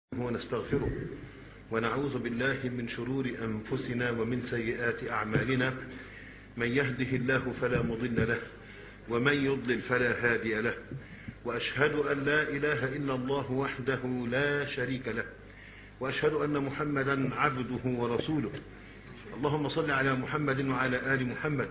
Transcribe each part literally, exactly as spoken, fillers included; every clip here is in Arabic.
ونستغفره ونعوذ بالله من شرور أنفسنا ومن سيئات أعمالنا. من يهده الله فلا مضل له ومن يضلل فلا هادي له، وأشهد أن لا إله إلا الله وحده لا شريك له، وأشهد أن محمدا عبده ورسوله. اللهم صل على محمد وعلى آل محمد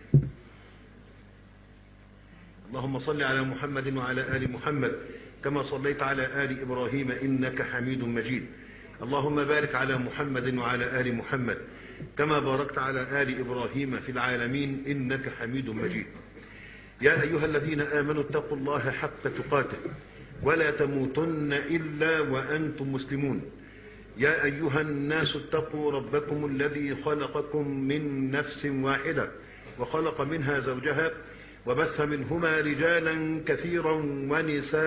اللهم صل على محمد وعلى آل محمد كما صليت على آل إبراهيم إنك حميد مجيد. اللهم بارك على محمد وعلى آل محمد كما باركت على آل إبراهيم في العالمين إنك حميد مجيد. يا أيها الذين آمنوا اتقوا الله حق تقاته ولا تموتن إلا وأنتم مسلمون. يا أيها الناس اتقوا ربكم الذي خلقكم من نفس واحدة وخلق منها زوجها وبث منهما رجالا كثيرا ونساء،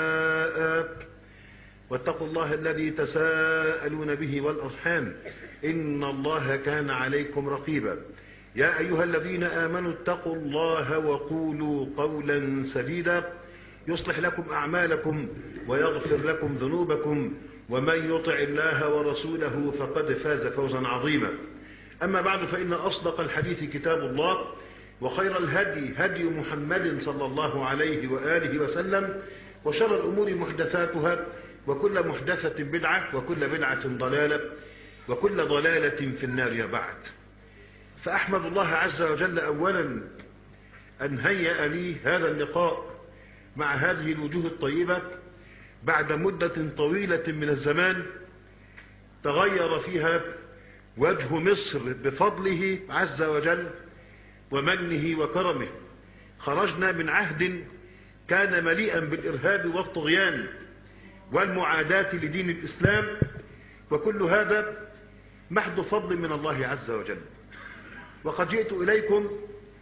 واتقوا الله الذي تساءلون به والأرحام إن الله كان عليكم رقيبا. يا أيها الذين آمنوا اتقوا الله وقولوا قولا سديدا يصلح لكم أعمالكم ويغفر لكم ذنوبكم، ومن يطع الله ورسوله فقد فاز فوزا عظيما. أما بعد، فإن أصدق الحديث كتاب الله، وخير الهدي هدي محمد صلى الله عليه وآله وسلم، وشر الأمور محدثاتها، وكل محدثة بدعة، وكل بدعة ضلالة، وكل ضلالة في النار. يا بعد، فأحمد الله عز وجل أولا أن هيأ لي هذا اللقاء مع هذه الوجوه الطيبة بعد مدة طويلة من الزمان تغير فيها وجه مصر بفضله عز وجل ومنه وكرمه. خرجنا من عهد كان مليئا بالإرهاب والطغيان والمعاداة لدين الإسلام، وكل هذا محض فضل من الله عز وجل. وقد جئت إليكم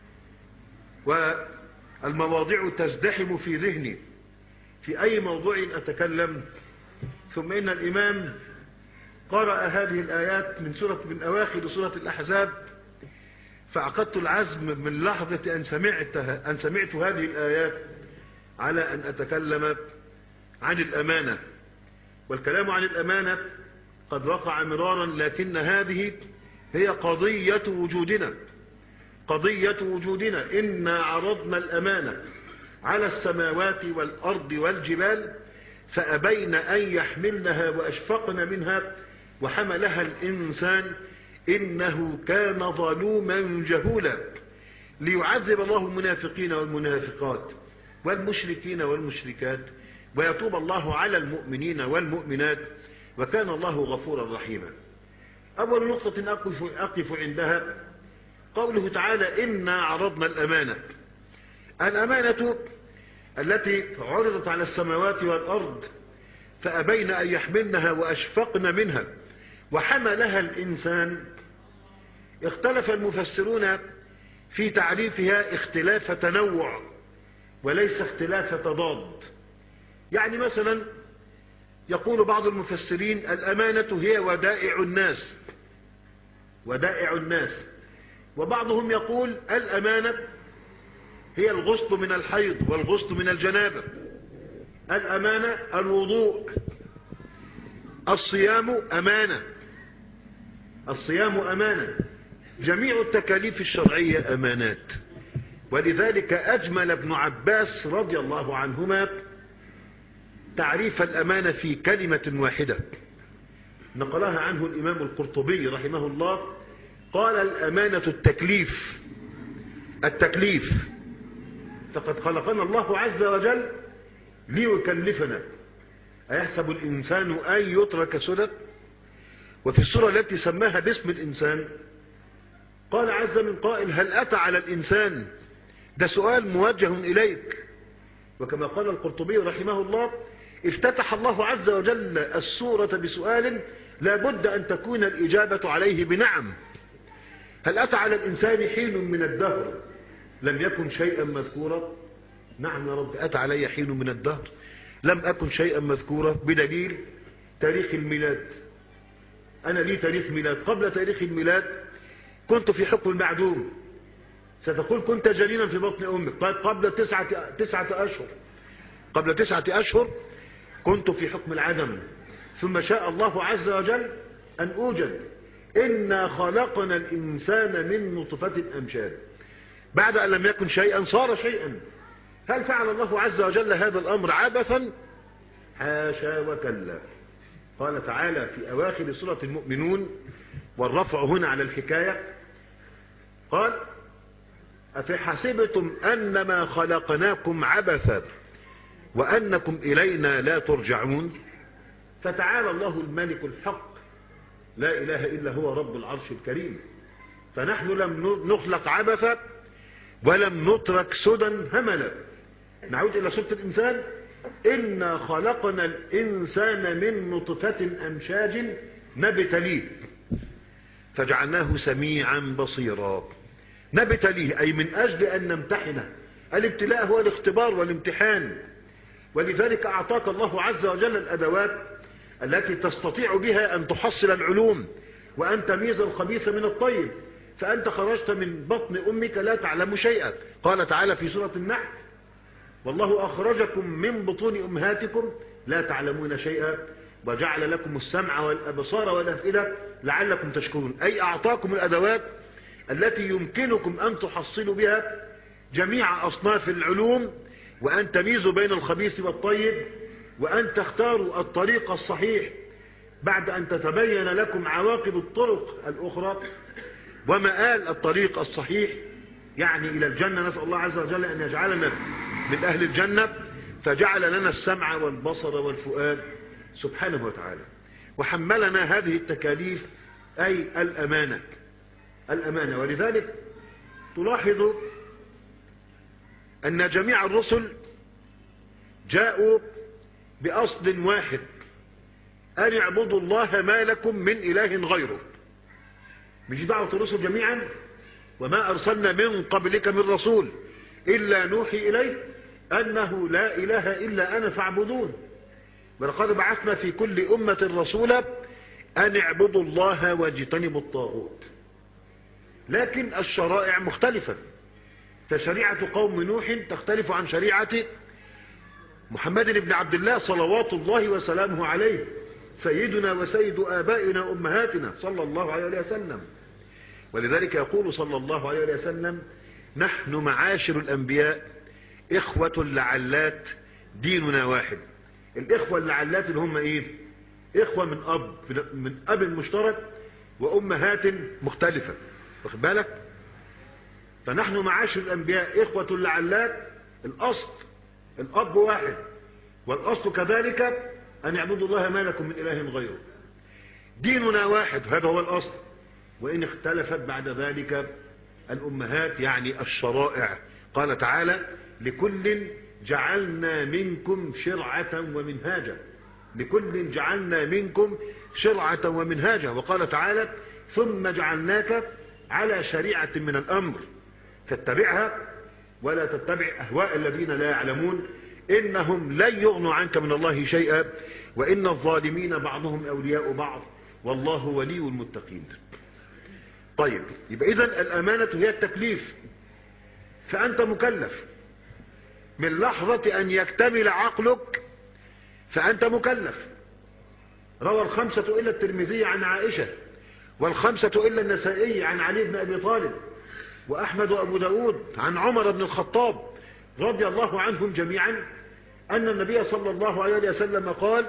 والمواضيع تزدحم في ذهني في أي موضوع أتكلم، ثم إن الإمام قرأ هذه الآيات من سورة من أواخر سورة الأحزاب، فعقدت العزم من لحظة أن سمعتها أن سمعت هذه الآيات على أن أتكلم عن الأمانة. والكلام عن الأمانة قد وقع مرارا، لكن هذه هي قضية وجودنا قضية وجودنا إنا عرضنا الأمانة على السماوات والأرض والجبال فأبين أن يحملنها وأشفقن منها وحملها الإنسان إنه كان ظلوما جهولا، ليعذب الله المنافقين والمنافقات والمشركين والمشركات ويتوب الله على المؤمنين والمؤمنات، وكان الله غفورا رحيما. أول نقطة أقف, أقف عندها قوله تعالى إنا عرضنا الأمانة. الأمانة التي عرضت على السماوات والأرض فأبين أن يحملنها وأشفقن منها وحملها الإنسان. اختلف المفسرون في تعريفها اختلاف تنوع وليس اختلاف تضاد. يعني مثلا يقول بعض المفسرين الأمانة هي ودائع الناس ودائع الناس وبعضهم يقول الأمانة هي الغسل من الحيض والغسل من الجنابة، الأمانة الوضوء، الصيام أمانة الصيام أمانة جميع التكاليف الشرعية أمانات. ولذلك أجمل ابن عباس رضي الله عنهما تعريف الأمانة في كلمة واحدة نقلها عنه الإمام القرطبي رحمه الله، قال الأمانة التكليف التكليف فقد خلقنا الله عز وجل ليكلفنا. أيحسب الإنسان أن يترك سدى؟ وفي السورة التي سماها باسم الإنسان قال عز من قائل هل أتى على الإنسان؟ ده سؤال موجه إليك. وكما قال القرطبي رحمه الله افتتح الله عز وجل السورة بسؤال لا بد أن تكون الإجابة عليه بنعم. هل أتى على الإنسان حين من الدهر لم يكن شيئا مذكورا؟ نعم يا رب، أتى علي حين من الدهر لم أكن شيئا مذكورا، بدليل تاريخ الميلاد. أنا لي تاريخ ميلاد، قبل تاريخ الميلاد كنت في حكم المعدوم. ستقول كنت جنينا في بطن أمك، طيب قبل تسعة, تسعة أشهر قبل تسعة أشهر كنت في حكم العدم. ثم شاء الله عز وجل أن أوجد. إنا خلقنا الإنسان من نطفة أمشاج، بعد أن لم يكن شيئا صار شيئا. هل فعل الله عز وجل هذا الأمر عبثا؟ حاشا وكلا. قال تعالى في أواخر سورة المؤمنون، والرفع هنا على الحكاية، قال أفحسبتم أنما خلقناكم عبثا وأنكم إلينا لا ترجعون. فتعالى الله الملك الحق لا إله إلا هو رب العرش الكريم. فنحن لم نخلق عبثا ولم نترك سدى هملا. نعود إلى سورة الإنسان، إنا خلقنا الإنسان من نطفة أمشاج نبتليه فجعلناه سميعا بصيرا. نبتليه أي من أجل أن نمتحنه. الابتلاء هو الاختبار والامتحان، ولذلك أعطاك الله عز وجل الأدوات التي تستطيع بها أن تحصل العلوم وأن تميز الخبيث من الطيب. فأنت خرجت من بطن أمك لا تعلم شيئا. قال تعالى في سورة النحل والله أخرجكم من بطون أمهاتكم لا تعلمون شيئا وجعل لكم السمع والأبصار والأفئدة لعلكم تشكرون. أي أعطاكم الأدوات التي يمكنكم أن تحصلوا بها جميع أصناف العلوم، وأن تميزوا بين الخبيث والطيب، وأن تختاروا الطريق الصحيح بعد أن تتبين لكم عواقب الطرق الأخرى ومآل الطريق الصحيح، يعني إلى الجنة. نسأل الله عز وجل أن يجعلنا من أهل الجنة. فجعل لنا السمع والبصر والفؤاد سبحانه وتعالى، وحملنا هذه التكاليف أي الأمانة الأمانة. ولذلك تلاحظ أن جميع الرسل جاءوا بأصل واحد، أن اعبدوا الله ما لكم من إله غيره. مش دعوة الرسل جميعا؟ وما أرسلنا من قبلك من رسول إلا نوحي إليه أنه لا إله إلا أنا فاعبدون. ولقد بعثنا في كل أمة رسولا أن اعبدوا الله واجتنبوا الطاغوت. لكن الشرائع مختلفة، فشريعة قوم نوح تختلف عن شريعة محمد بن عبد الله صلوات الله وسلامه عليه، سيدنا وسيد آبائنا وأمهاتنا صلى الله عليه وسلم. ولذلك يقول صلى الله عليه وسلم نحن معاشر الأنبياء إخوة لعلات ديننا واحد. الإخوة اللعلات اللي هم إيه؟ إخوة من أب من أب مشترك وأمهات مختلفة، واخد بالك؟ فنحن معاشر الأنبياء إخوة لعلات، الأصل الأب واحد، والأصل كذلك أن يعبدوا الله ما لكم من إله غيره. ديننا واحد، هذا هو الأصل، وإن اختلفت بعد ذلك الأمهات يعني الشرائع. قال تعالى لكل جعلنا منكم شرعة ومنهاجا، لكل جعلنا منكم شرعة ومنهاجا. وقال تعالى ثم جعلناك على شريعة من الأمر فاتبعها ولا تتبع أهواء الذين لا يعلمون إنهم لن يغنوا عنك من الله شيئا وإن الظالمين بعضهم أولياء بعض والله ولي المتقين. طيب، يبقى إذن الأمانة هي التكليف. فأنت مكلف من لحظة أن يكتمل عقلك، فأنت مكلف. روى الخمسة إلا الترمذي عن عائشة، والخمسة إلا النسائي عن علي بن أبي طالب، وأحمد وأبو داود عن عمر بن الخطاب رضي الله عنهم جميعا أن النبي صلى الله عليه وسلم قال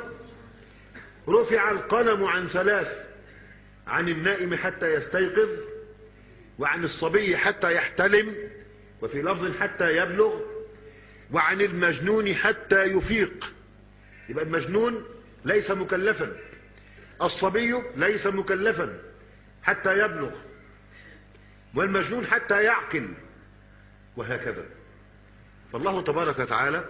رفع القلم عن ثلاث: عن النائم حتى يستيقظ، وعن الصبي حتى يحتلم، وفي لفظ حتى يبلغ، وعن المجنون حتى يفيق. يبقى المجنون ليس مكلفا، الصبي ليس مكلفا حتى يبلغ، والمجنون حتى يعقل، وهكذا. فالله تبارك وتعالى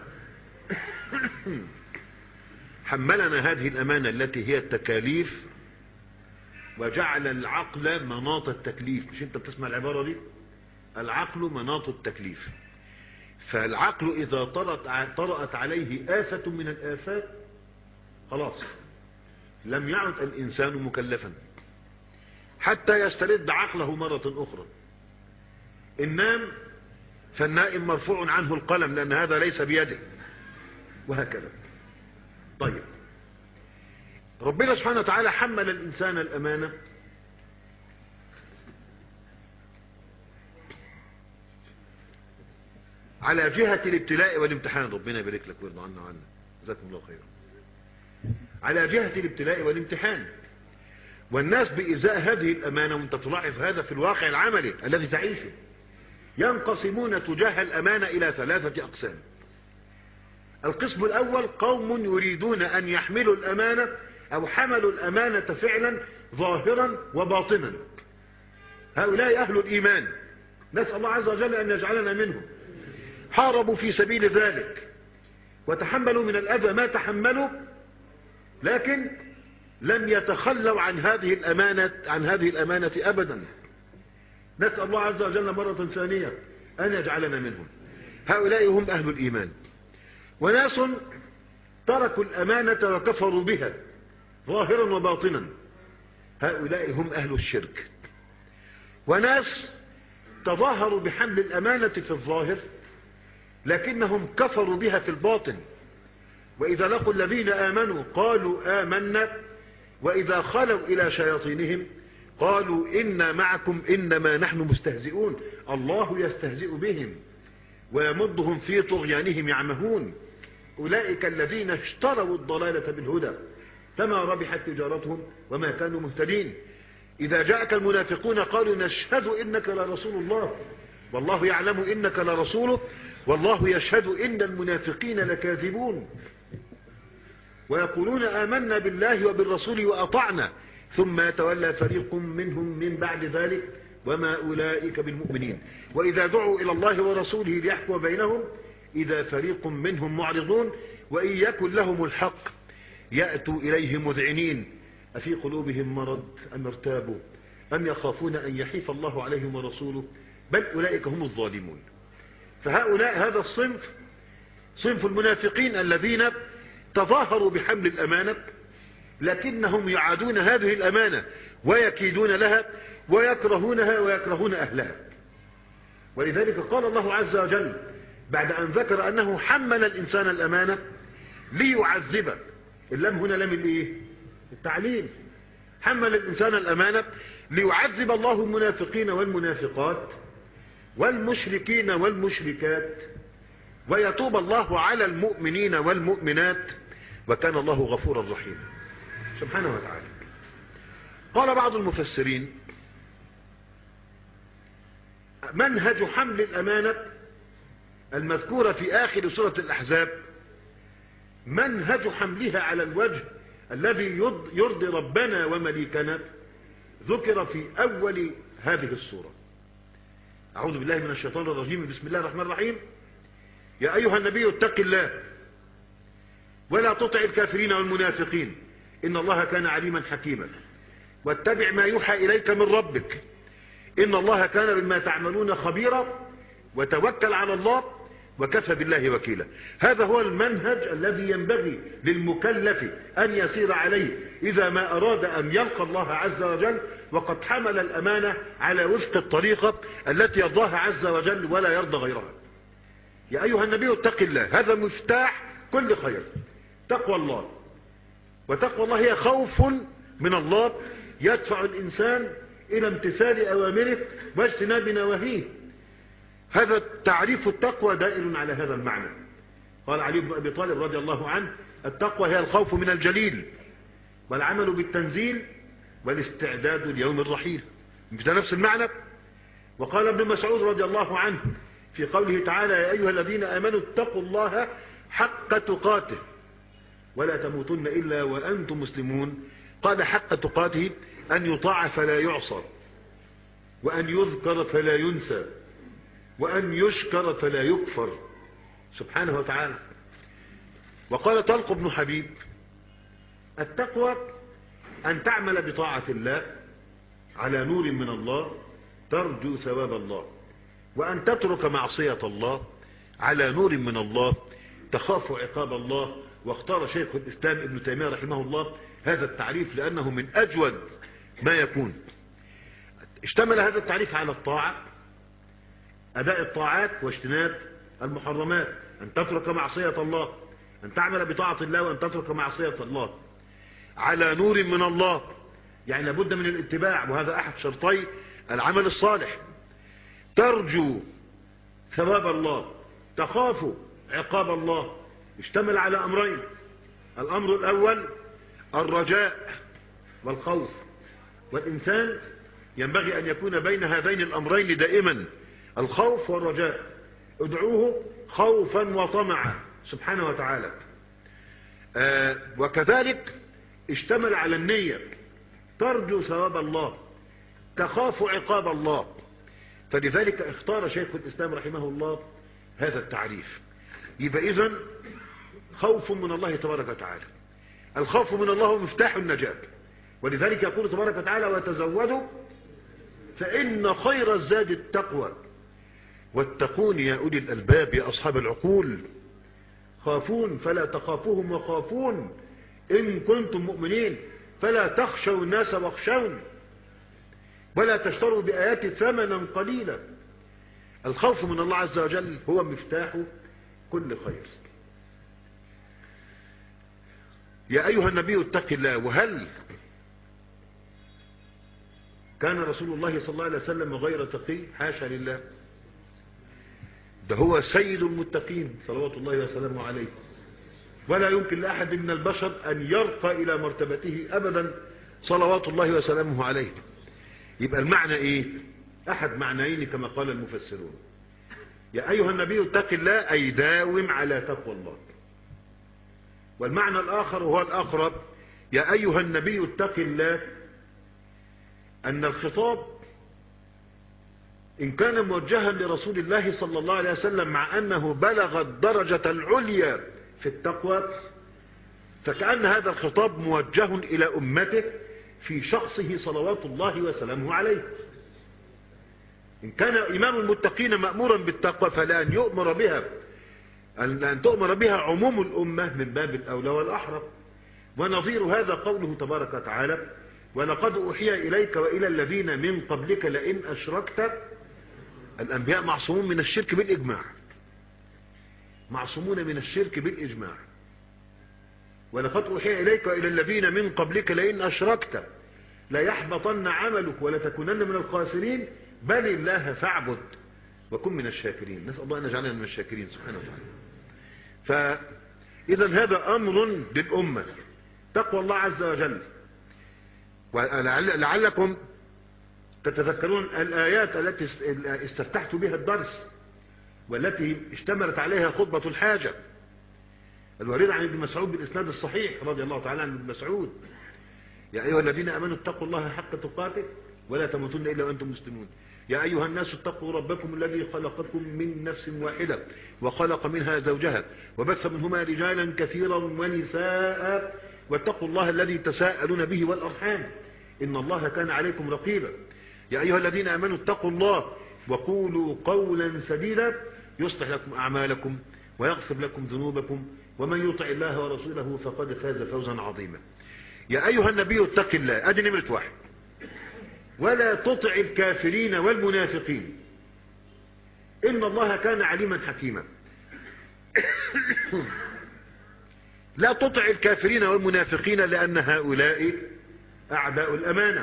حملنا هذه الأمانة التي هي التكاليف، وجعل العقل مناط التكليف. مش انت بتسمع العبارة دي؟ العقل مناط التكليف. فالعقل إذا طرأت, طرأت عليه آفة من الآفات خلاص لم يعد الإنسان مكلفا حتى يسترد عقله مرة أخرى. النام فالنائم مرفوع عنه القلم لأن هذا ليس بيده، وهكذا. طيب، ربنا سبحانه وتعالى حمل الإنسان الأمانة على جهة الابتلاء والامتحان. ربنا يبارك لك ويرضى عنا وعنا، جزاكم الله خيرا. على جهة الابتلاء والامتحان، والناس بإزاء هذه الأمانة، وانت تلاحظ هذا في الواقع العملي الذي تعيشه، ينقسمون تجاه الأمانة إلى ثلاثة أقسام. القسم الأول قوم يريدون أن يحملوا الأمانة أو حملوا الأمانة فعلا ظاهرا وباطنا. هؤلاء أهل الإيمان، نسأل الله عز وجل أن يجعلنا منهم. حاربوا في سبيل ذلك وتحملوا من الأذى ما تحملوا، لكن لم يتخلوا عن هذه الأمانة عن هذه الأمانة أبدا. نسأل الله عز وجل مرة ثانية أن يجعلنا منهم. هؤلاء هم أهل الإيمان. وناس تركوا الأمانة وكفروا بها ظاهرا وباطنا، هؤلاء هم أهل الشرك. وناس تظاهروا بحمل الأمانة في الظاهر لكنهم كفروا بها في الباطن، وإذا لقوا الذين آمنوا قالوا آمنا وإذا خلوا إلى شياطينهم قالوا إنا معكم إنما نحن مستهزئون. الله يستهزئ بهم ويمدهم في طغيانهم يعمهون. أولئك الذين اشتروا الضلالة بالهدى فما ربحت تجارتهم وما كانوا مهتدين. إذا جاءك المنافقون قالوا نشهد إنك لرسول الله والله يعلم إنك لرسوله والله يشهد إن المنافقين لكاذبون. ويقولون آمنا بالله وبالرسول وأطعنا ثم يتولى فريق منهم من بعد ذلك وما أولئك بالمؤمنين. وإذا دعوا إلى الله ورسوله ليحكم بينهم إذا فريق منهم معرضون وإن يكن لهم الحق يأتوا إليه مذعنين أفي قلوبهم مرض أم ارتابوا أم يخافون أن يحيف الله عليهم ورسوله بل أولئك هم الظالمون. فهؤلاء هذا الصنف صنف المنافقين الذين تظاهروا بحمل الأمانة لكنهم يعادون هذه الأمانة ويكيدون لها ويكرهونها ويكرهون أهلها. ولذلك قال الله عز وجل بعد أن ذكر أنه حمل الإنسان الأمانة ليعذبه. اللام هنا لام الإيه؟ التعليل. حمل الإنسان الأمانة ليعذب الله المنافقين والمنافقات والمشركين والمشركات ويتوب الله على المؤمنين والمؤمنات وكان الله غفورا رحيما سبحانه وتعالى. قال بعض المفسرين منهج حمل الأمانة المذكورة في آخر سورة الأحزاب منهج حملها على الوجه الذي يرضي ربنا ومليكنا ذكر في أول هذه السورة. أعوذ بالله من الشيطان الرجيم. بسم الله الرحمن الرحيم. يا أيها النبي اتق الله ولا تطع الكافرين والمنافقين إن الله كان عليما حكيما واتبع ما يوحى إليك من ربك إن الله كان بما تعملون خبيرا وتوكل على الله وكفى بالله وكيلا. هذا هو المنهج الذي ينبغي للمكلف أن يسير عليه إذا ما أراد أن يلقى الله عز وجل وقد حمل الأمانة على وفق الطريقة التي يرضاها عز وجل ولا يرضى غيرها. يا أيها النبي اتق الله، هذا مفتاح كل خير. تقوى الله، وتقوى الله هي خوف من الله يدفع الإنسان إلى امتثال أوامره واجتناب نواهيه. هذا تعريف التقوى دائر على هذا المعنى. قال علي بن أبي طالب رضي الله عنه التقوى هي الخوف من الجليل والعمل بالتنزيل والاستعداد ليوم الرحيل. مش ده نفس المعنى؟ وقال ابن مسعود رضي الله عنه في قوله تعالى يا أيها الذين آمنوا اتقوا الله حق تقاته ولا تموتن إلا وأنتم مسلمون. قال حق تقاته أن يطاع فلا يعصى وأن يذكر فلا ينسى وأن يشكر فلا يكفر سبحانه وتعالى. وقال طلق بن حبيب التقوى أن تعمل بطاعة الله على نور من الله ترجو ثواب الله وأن تترك معصية الله على نور من الله تخاف عقاب الله. واختار شيخ الإسلام ابن تيمية رحمه الله هذا التعريف لأنه من أجود ما يكون. اشتمل هذا التعريف على الطاعة، أداء الطاعات واجتناب المحرمات، أن تترك معصية الله، أن تعمل بطاعة الله وأن تترك معصية الله. على نور من الله، يعني لابد من الاتباع، وهذا أحد شرطي العمل الصالح. ترجو ثواب الله، تخاف عقاب الله، اشتمل على أمرين. الأمر الأول الرجاء والخوف، والإنسان ينبغي أن يكون بين هذين الأمرين دائما، الخوف والرجاء. ادعوه خوفا وطمعا سبحانه وتعالى. آه وكذلك اشتمل على النية، ترجو ثواب الله، تخاف عقاب الله. فلذلك اختار شيخ الإسلام رحمه الله هذا التعريف. يبقى إذن خوف من الله تبارك وتعالى، الخوف من الله هو مفتاح النجاة، ولذلك يقول تبارك وتعالى وتزودوا فإن خير الزاد التقوى واتقون يا أولي الألباب يا أصحاب العقول. خافون فلا تخافوهم وخافون إن كنتم مؤمنين، فلا تخشوا الناس واخشون ولا تشتروا بآياتي ثمنا قليلا. الخوف من الله عز وجل هو مفتاح كل خير. يا أيها النبي اتق الله. وهل كان رسول الله صلى الله عليه وسلم غير تقي؟ حاشا لله، ده هو سيد المتقين صلوات الله وسلامه عليه، ولا يمكن لأحد من البشر أن يرقى إلى مرتبته أبدا صلوات الله وسلامه عليه. يبقى المعنى إيه؟ أحد معنيين كما قال المفسرون. يا أيها النبي اتق الله أي داوم على تقوى الله. والمعنى الآخر وهو الأقرب، يا أيها النبي اتق الله، أن الخطاب إن كان موجها لرسول الله صلى الله عليه وسلم مع أنه بلغ الدرجة العليا في التقوى، فكأن هذا الخطاب موجه إلى أمته في شخصه صلوات الله وسلامه عليه. إن كان إمام المتقين مأمورا بالتقوى فلا أن يؤمر بها أن تؤمر بها عموم الأمة من باب الأولى والأحرى. ونظير هذا قوله تبارك وتعالى ولقد أوحي إليك وإلى الذين من قبلك لئن أشركت. الأنبياء معصومون من الشرك بالإجماع، معصومون من الشرك بالإجماع. ولقد أوحي إليك وإلى الذين من قبلك لئن أشركت لا يحبطن عملك ولا تكونن من الخاسرين بل الله فاعبد وكن من الشاكرين. نسأل الله أن يجعلنا من الشاكرين سبحانه وتعالى. فإذا هذا أمر للأمة، تقوى الله عز وجل. ولعلكم تتذكرون الآيات التي استفتحت بها الدرس والتي اشتملت عليها خطبة الحاجة الواردة عن ابن مسعود بالإسناد الصحيح رضي الله تعالى عن ابن مسعود: يا أيها الذين آمنوا اتقوا الله حق تقاته ولا تموتن إلا وأنتم مسلمون. يا أيها الناس اتقوا ربكم الذي خلقكم من نفس واحدة وخلق منها زوجها وبث منهما رجالا كثيرا ونساء واتقوا الله الذي تساءلون به والأرحام إن الله كان عليكم رقيبا. يا أيها الذين آمنوا اتقوا الله وقولوا قولا سديدا يصلح لكم أعمالكم ويغفر لكم ذنوبكم ومن يطع الله ورسوله فقد فاز فوزا عظيما. يا أيها النبي اتق الله، أدي نمرة واحد. ولا تطع الكافرين والمنافقين إن الله كان عليما حكيما. لا تطع الكافرين والمنافقين لأن هؤلاء أعداء الأمانة.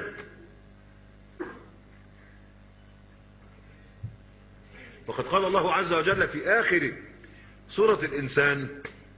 وقد قال الله عز وجل في آخر سورة الإنسان: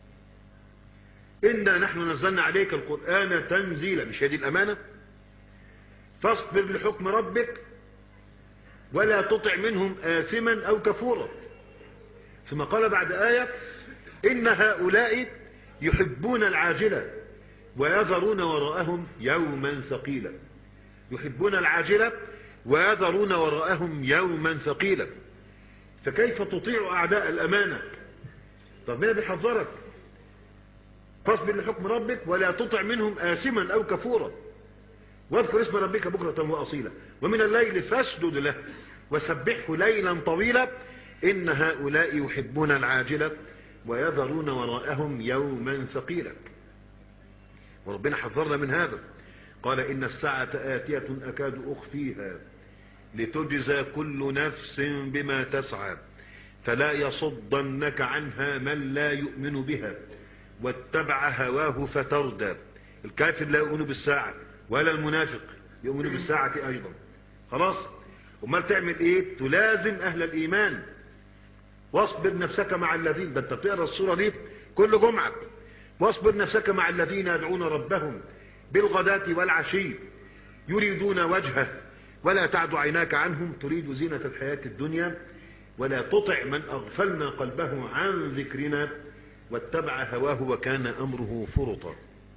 إنا نحن نزلنا عليك القرآن تنزيلا. مش هذه الأمانة؟ فاصبر لحكم ربك ولا تطع منهم آثما أو كفورا. ثم قال بعد آية: إن هؤلاء يحبون العاجلة ويذرون وراءهم يوما ثقيلا. يحبون العاجلة ويذرون وراءهم يوما ثقيلا. فكيف تطيع أعداء الأمانة؟ ربنا بيحذرك: فاصبر لحكم ربك ولا تطع منهم آثما أو كفورا واذكر اسم ربك بكرة وأصيلا ومن الليل فاسجد له وسبحه ليلا طويلا إن هؤلاء يحبون العاجلة ويذرون وراءهم يوما ثقيلا. وربنا حذرنا من هذا، قال: إن الساعة آتية أكاد أخفيها لتجزى كل نفس بما تسعى فلا يصدنك عنها من لا يؤمن بها واتبع هواه فتردى الكافر لا يؤمن بالساعة ولا المنافق يؤمن بالساعة أيضا. خلاص، وما تعمل ايه؟ تلازم أهل الإيمان. واصبر نفسك مع الذين، ده انت بتقرا السورة دي كل جمعة. واصبر نفسك مع الذين يدعون ربهم بالغداة والعشي يريدون وجهه ولا تعد عيناك عنهم تريد زينة الحياة الدنيا ولا تطع من أغفلنا قلبه عن ذكرنا واتبع هواه وكان أمره فرطا.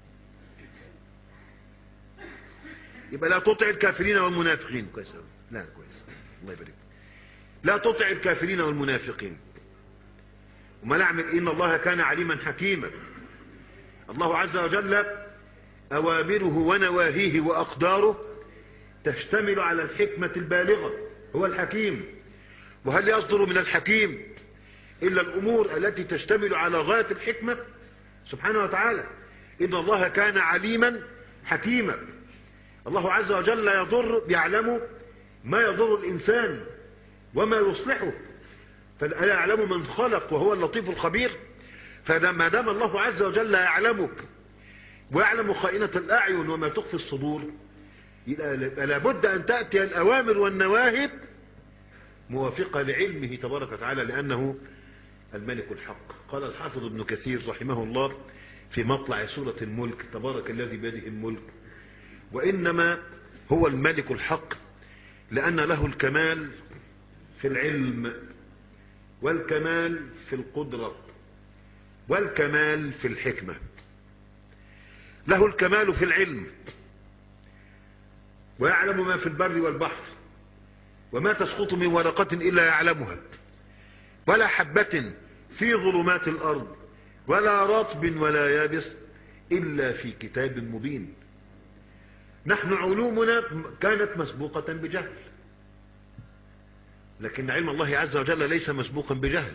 يبقى لا تطع الكافرين والمنافقين. كويس، لا كويس، الله يبارك. لا تطع الكافرين والمنافقين. وما نعمل إن الله كان عليما حكيما. الله عز وجل أوامره ونواهيه وأقداره تشتمل على الحكمة البالغة، هو الحكيم. وهل يصدر من الحكيم إلا الأمور التي تشتمل على غاية الحكمة سبحانه وتعالى؟ إن الله كان عليما حكيما. الله عز وجل يضر يعلم ما يضر الإنسان وما يصلحه، فلا يعلم من خلق وهو اللطيف الخبير. فما دام الله عز وجل يعلمك ويعلم خائنة الأعين وما تخفي الصدور، لابد أن تأتي الأوامر والنواهي موافقة لعلمه تبارك وتعالى، لأنه الملك الحق. قال الحافظ ابن كثير رحمه الله في مطلع سورة الملك: تبارك الذي بيده الملك. وإنما هو الملك الحق لأن له الكمال في العلم والكمال في القدرة والكمال في الحكمة. له الكمال في العلم ويعلم ما في البر والبحر وما تسقط من ورقة إلا يعلمها ولا حبة في ظلمات الأرض ولا رطب ولا يابس إلا في كتاب مبين. نحن علومنا كانت مسبوقة بجهل، لكن علم الله عز وجل ليس مسبوقا بجهل.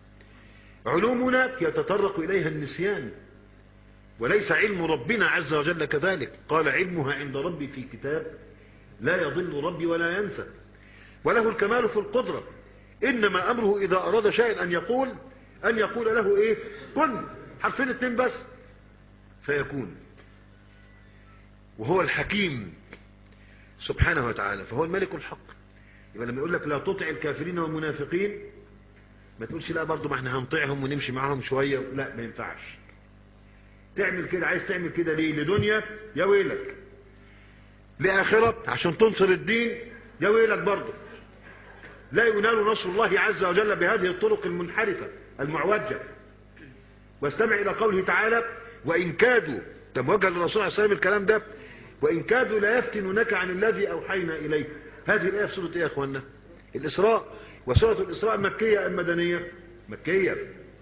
علومنا يتطرق إليها النسيان، وليس علم ربنا عز وجل كذلك. قال: علمها عند ربي في كتاب لا يضل ربي ولا ينسى. وله الكمال في القدرة. إنما أمره إذا أراد شيئا أن يقول أن يقول له إيه؟ كن، حرفين اتنين بس فيكون. وهو الحكيم سبحانه وتعالى، فهو الملك الحق. يبقى لما يقول لك لا تطع الكافرين والمنافقين، ما تقولش لا برضو ما احنا هنطيعهم ونمشي معاهم شوية. لا، ما ينفعش تعمل كده. عايز تعمل كده ليه؟ لدنيا يا ويلك، لآخرة عشان تنصر الدين يا ويلك برضو. لا ينال نصر الله عز وجل بهذه الطرق المنحرفة المعوجة. واستمع إلى قوله تعالى: وإن كادوا، تموجه للرسول عليه السلام الكلام ده: وإن كادوا لا يفتنونك عن الذي أوحينا إليك. هذه الآية في سورة إيه يا أخوانا؟ الإسراء. وسورة الإسراء مكية أم مدنية؟ مكية.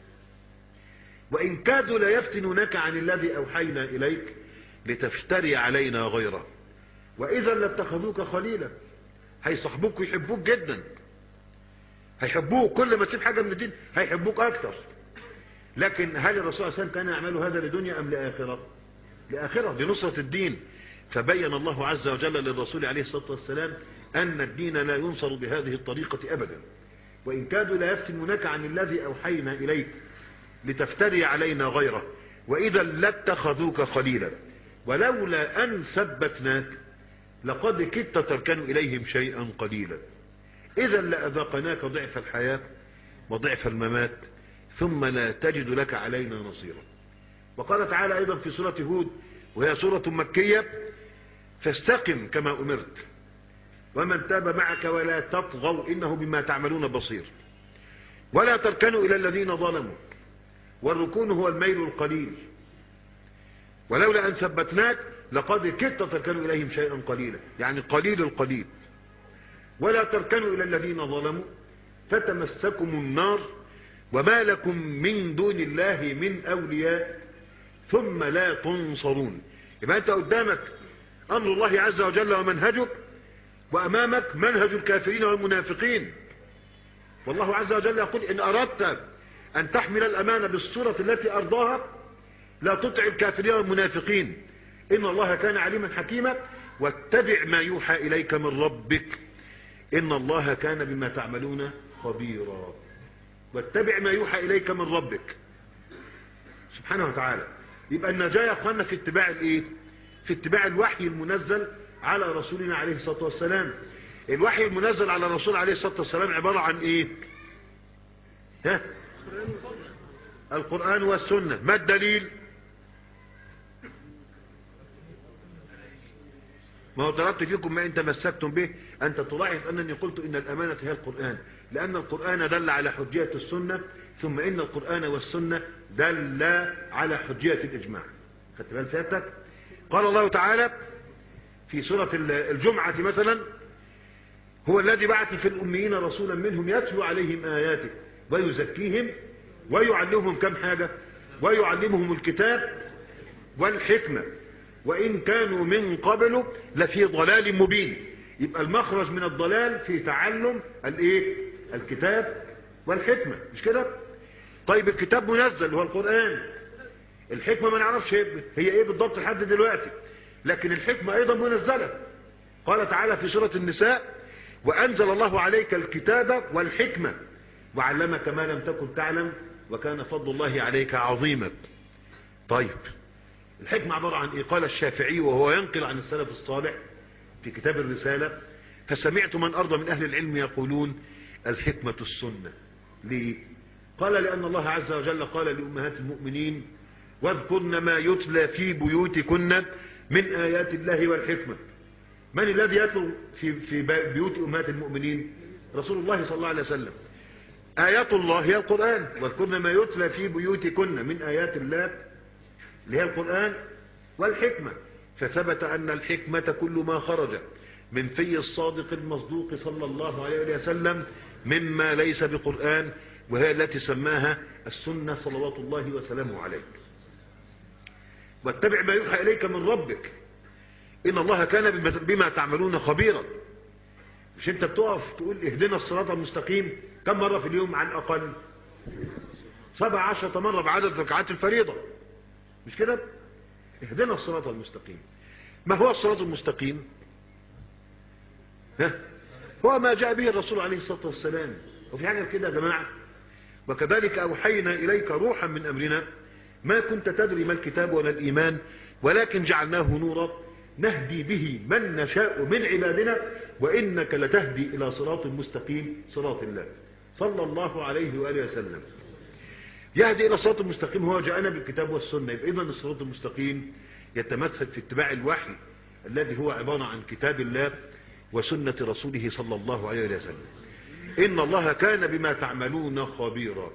وإن كادوا لا يفتنونك عن الذي أوحينا إليك لتفتري علينا غيره وإذا لاتخذوك خليلا. هيصحبوك ويحبوك جدا، هيحبوك كل ما تسيب حاجة من الدين هيحبوك أكتر. لكن هل الرسول صلى الله عليه وسلم كان يعمل هذا لدنيا أم لآخرة؟ لآخرة، لنصرة الدين. فبين الله عز وجل للرسول عليه الصلاة والسلام أن الدين لا ينصر بهذه الطريقة أبدا. وإن كادوا لا يفتنونك عن الذي أوحينا إليك لتفتري علينا غيره وإذا لاتخذوك خليلا ولولا أن ثبتناك لقد كدت تركن إليهم شيئا قليلا إذا لأذاقناك ضعف الحياة وضعف الممات ثم لا تجد لك علينا نصيرا. وقال تعالى أيضا في سورة هود وهي سورة مكية: فاستقم كما أمرت ومن تاب معك ولا تطغوا إنه بما تعملون بصير ولا تركنوا إلى الذين ظلموا والركون هو الميل القليل ولولا أن ثبتناك لقد كدت تركنوا إليهم شيئا قليلا، يعني قليل القليل. ولا تركنوا إلى الذين ظلموا فتمسكم النار وما لكم من دون الله من أولياء ثم لا تنصرون. يبقى أنت قدامك أمر الله عز وجل ومنهجه، وأمامك منهج الكافرين والمنافقين. والله عز وجل يقول: إن أردت أن تحمل الأمانة بالصورة التي أرضاها لا تطع الكافرين والمنافقين إن الله كان عليما حكيما واتبع ما يوحى إليك من ربك إن الله كان بما تعملون خبيرا. واتبع ما يوحى إليك من ربك سبحانه وتعالى. يبقى النجاة يا اخوانا في اتباع الايه؟ في اتباع الوحي المنزل على رسولنا عليه الصلاة والسلام. الوحي المنزل على الرسول عليه الصلاة والسلام عبارة عن ايه؟ ها؟ القرآن والسنة. ما الدليل؟ ما هو تركت فيكم ما ان تمسكتم به. انت تلاحظ انني قلت ان الامانة هي القرآن، لان القرآن دل على حجية السنة، ثم ان القرآن والسنة دل على حجية الاجماع. خدت بال سيادتك؟ قال الله تعالى في سورة الجمعة مثلا: هو الذي بعث في الأميين رسولا منهم يتلو عليهم آياته ويزكيهم ويعلمهم كم حاجة، ويعلمهم الكتاب والحكمة وإن كانوا من قبل لفي ضلال مبين. يبقى المخرج من الضلال في تعلم الايه؟ الكتاب والحكمة، مش كده؟ طيب الكتاب منزل هو القرآن، الحكمة ما نعرفش هي ايه بالضبط لحد دلوقتي، لكن الحكمة ايضا منزلة. قال تعالى في سورة النساء: وأنزل الله عليك الكتاب والحكمة وعلمك ما لم تكن تعلم وكان فضل الله عليك عظيما. طيب الحكمة عبارة عن ايه؟ قال الشافعي وهو ينقل عن السلف الصالح في كتاب الرسالة: فسمعت من أرضى من أهل العلم يقولون الحكمة السنة. ليه؟ قال لأن الله عز وجل قال لأمهات المؤمنين: واذكرن ما يتلى في بيوتكن من آيات الله والحكمة. من الذي يتلو في في بيوت أمهات المؤمنين؟ رسول الله صلى الله عليه وسلم. آيات الله هي القرآن. واذكرن ما يتلى في بيوتكن من آيات الله اللي هي القرآن والحكمة. فثبت أن الحكمة كل ما خرج من في الصادق المصدوق صلى الله عليه وسلم مما ليس بقرآن، وهي التي سماها السنة صلوات الله وسلامه عليه. واتبع ما يوحى إليك من ربك إن الله كان بما تعملون خبيرا. مش انت بتقف تقول اهدنا الصراط المستقيم كم مرة في اليوم على الأقل؟ سبع عشرة مرة بعدد ركعات الفريضة، مش كده؟ اهدنا الصراط المستقيم. ما هو الصراط المستقيم؟ ها؟ هو ما جاء به الرسول عليه الصلاة والسلام. وفي حاجة كده يا جماعة: وكذلك أوحينا إليك روحا من أمرنا ما كنت تدري ما الكتاب ولا الإيمان ولكن جعلناه نورا نهدي به من نشاء من عبادنا وإنك لتهدي إلى صراط مستقيم صراط الله صلى الله عليه وآله وسلم. يهدي إلى صراط المستقيم هو جاءنا بالكتاب والسنة. يبقى إذن الصراط المستقيم يتمثل في اتباع الوحي الذي هو عبارة عن كتاب الله وسنة رسوله صلى الله عليه وسلم. إن الله كان بما تعملون خبيرا.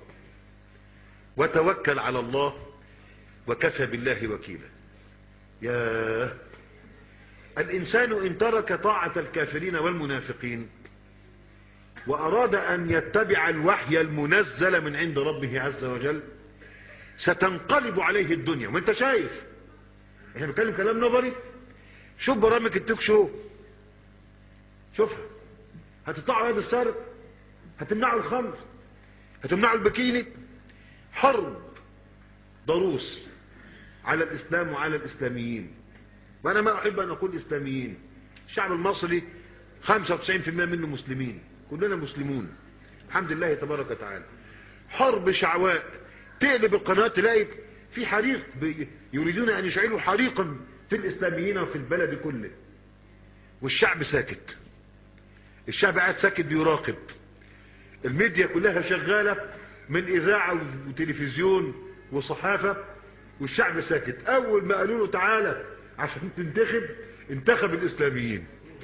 وتوكل على الله وكفى بالله وكيلا. يا الإنسان إن ترك طاعة الكافرين والمنافقين وأراد أن يتبع الوحي المنزل من عند ربه عز وجل ستنقلب عليه الدنيا. وانت شايف احنا بنتكلم كلام نظري. شوف برامج التوك شو، شوفها. هتطلعوا يد السارق، هتمنعوا الخمر، هتمنعوا البكيني. حرب ضروس على الإسلام وعلى الإسلاميين. وأنا ما أحب أن أقول إسلاميين. الشعب المصري خمسة وتسعين بالمئة منه مسلمين، كلنا مسلمون الحمد لله تبارك وتعالى. حرب شعواء، تقلب القناة تلاقي في حريق، يريدون أن يشعلوا حريقا في الإسلاميين وفي البلد كله، والشعب ساكت. الشعب قاعد ساكت بيراقب. الميديا كلها شغالة من إذاعة وتلفزيون وصحافة، والشعب ساكت. أول ما قالوا له تعالى عشان تنتخب، انتخب الإسلاميين.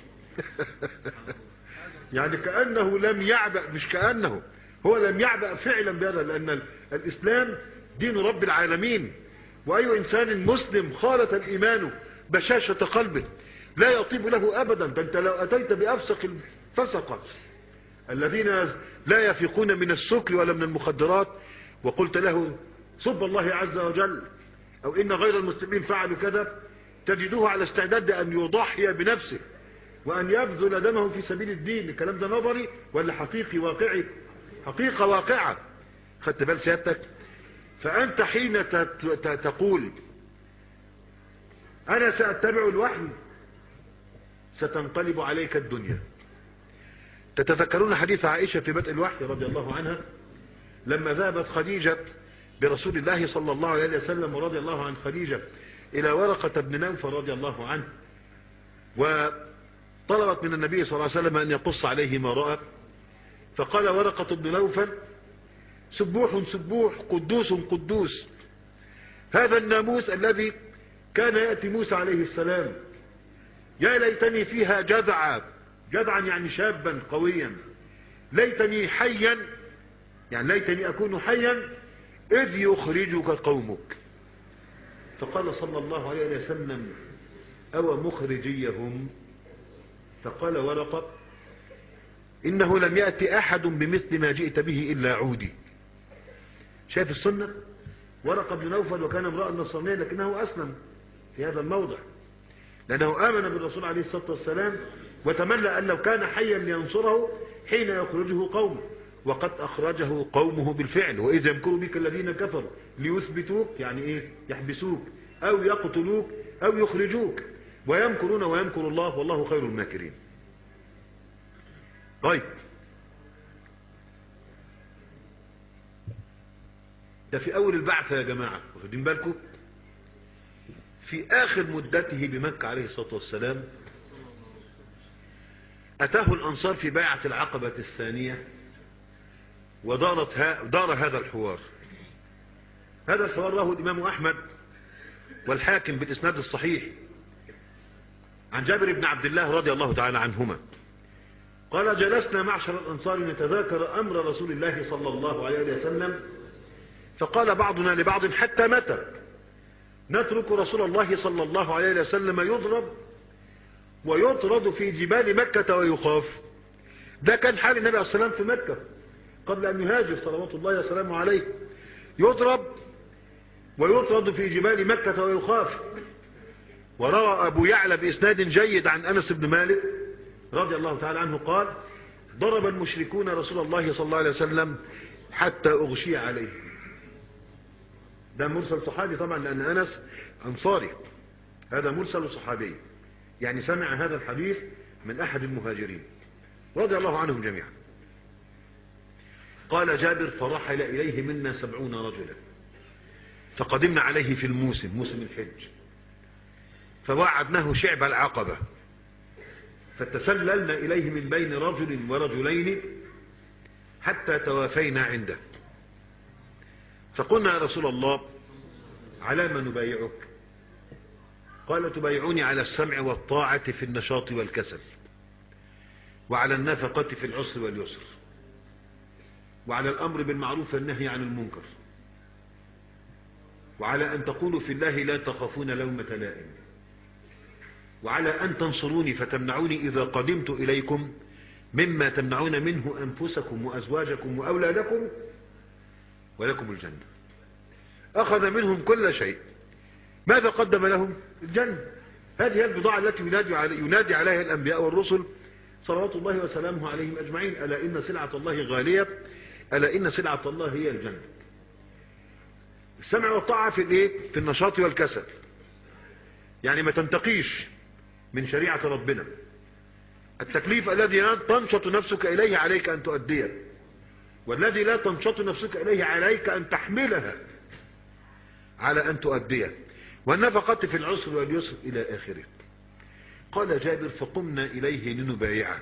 يعني كأنه لم يعبأ، مش كأنه هو لم يعبأ فعلا بهذا، لأن الإسلام دين رب العالمين. وأي إنسان مسلم خالط الإيمان بشاشة قلبه لا يطيب له أبدا. فأنت لو أتيت بأفسق الفسقة الذين لا يفيقون من السكر ولا من المخدرات وقلت له صب الله عز وجل أو إن غير المسلمين فعلوا كذا، تجدوه على استعداد أن يضحي بنفسه وأن يبذل دمه في سبيل الدين. الكلام ده نظري ولا حقيقي واقعي؟ حقيقة واقعة. خدت بال سيادتك؟ فأنت حين تقول أنا سأتبع الوحي ستنقلب عليك الدنيا. تتذكرون حديث عائشة في بدء الوحي رضي الله عنها لما ذهبت خديجة برسول الله صلى الله عليه وسلم ورضي الله عن خديجة إلى ورقة بن نوفل رضي الله عنه، وطلبت من النبي صلى الله عليه وسلم أن يقص عليه ما رأى، فقال ورقة بن نوفل: سبوح سبوح قدوس قدوس، هذا الناموس الذي كان يأتي موسى عليه السلام، يا ليتني فيها جذعا، جذعا يعني شابا قويا، ليتني حيا يعني ليتني أكون حيا إذ يخرجك قومك. فقال صلى الله عليه وسلم: أو مخرجيهم؟ فقال ورقة: إنه لم يأتي أحد بمثل ما جئت به إلا عودي. شايف السنة؟ ورقة بن نوفل وكان امرأ نصرانيا لكنه أسلم في هذا الموضع، لأنه آمن بالرسول عليه الصلاة والسلام وتمنى أن لو كان حيا لينصره حين يخرجه قومه، وقد أخرجه قومه بالفعل. وإذا يمكر بك الذين كفروا ليثبتوك يعني إيه؟ يحبسوك أو يقتلوك أو يخرجوك، ويمكرون ويمكر الله والله خير الماكرين. طيب، ده في أول البعثة يا جماعة، واخدين بالكم؟ في آخر مدته بمكة عليه الصلاة والسلام أتاه الأنصار في بيعة العقبة الثانية، ودارت ها دار هذا الحوار. هذا الحوار رواه الإمام أحمد والحاكم بالإسناد الصحيح عن جابر بن عبد الله رضي الله تعالى عنهما قال: جلسنا معشر الأنصار نتذاكر أمر رسول الله صلى الله عليه وسلم، فقال بعضنا لبعض: حتى متى نترك رسول الله صلى الله عليه وسلم يضرب ويطرد في جبال مكة ويخاف؟ ده كان حال النبي عليه الصلاة والسلام في مكة قبل أن يهاجر صلوات الله وسلامه عليه، يضرب ويطرد في جبال مكة ويخاف. وروى أبو يعلى بإسناد جيد عن أنس بن مالك رضي الله تعالى عنه قال: ضرب المشركون رسول الله صلى الله عليه وسلم حتى أغشي عليه. ده مرسل صحابي طبعا، لأن أنس أنصاري، هذا مرسل صحابي يعني سمع هذا الحديث من أحد المهاجرين رضي الله عنهم جميعا. قال جابر: فرحل إليه منا سبعون رجلا، فقدمنا عليه في الموسم موسم الحج، فوعدناه شعب العقبة، فتسللنا إليه من بين رجل ورجلين حتى توافينا عنده، فقلنا: يا رسول الله، على ما نبايعك؟ قال: تبايعوني على السمع والطاعة في النشاط والكسل، وعلى النفقة في العسر واليسر، وعلى الأمر بالمعروف والنهي عن المنكر، وعلى أن تقولوا في الله لا تخافون لومة لائم، وعلى أن تنصروني فتمنعوني إذا قدمت إليكم مما تمنعون منه أنفسكم وأزواجكم وأولادكم، ولكم الجنة. أخذ منهم كل شيء. ماذا قدم لهم؟ الجنة. هذه البضاعة التي ينادي, علي ينادي عليها الأنبياء والرسل صلوات الله وسلامه عليهم أجمعين: ألا إن سلعة الله غالية، ألا إن سلعة الله هي الجنة. السمع والطاعة في الايه؟ في النشاط والكسل، يعني ما تنتقيش من شريعة ربنا. التكليف الذي تنشط نفسك إليه عليك أن تؤديه، والذي لا تنشط نفسك إليه عليك أن تحملها على أن تؤديه، والنفقة في العسر واليسر إلى آخره. قال جابر: فقمنا إليه لنبايعه،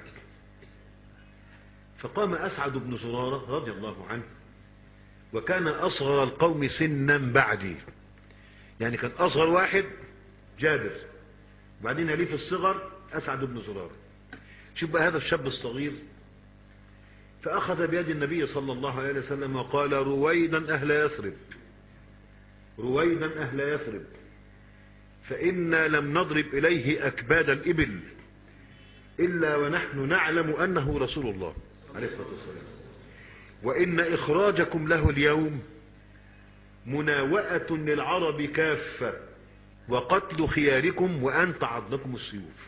فقام أسعد بن زرارة رضي الله عنه، وكان أصغر القوم سنا بعدي، يعني كان أصغر واحد جابر، وبعدين يليه في الصغر أسعد بن زرارة. شوف بقى هذا الشاب الصغير، فأخذ بيد النبي صلى الله عليه وسلم وقال: رويدا أهل يثرب، رويدا أهل يثرب، فإنا لم نضرب إليه أكباد الإبل إلا ونحن نعلم أنه رسول الله عليه الصلاة والسلام، وإن إخراجكم له اليوم مناوئة للعرب كافة، وقتل خياركم وأن تعضكم السيوف.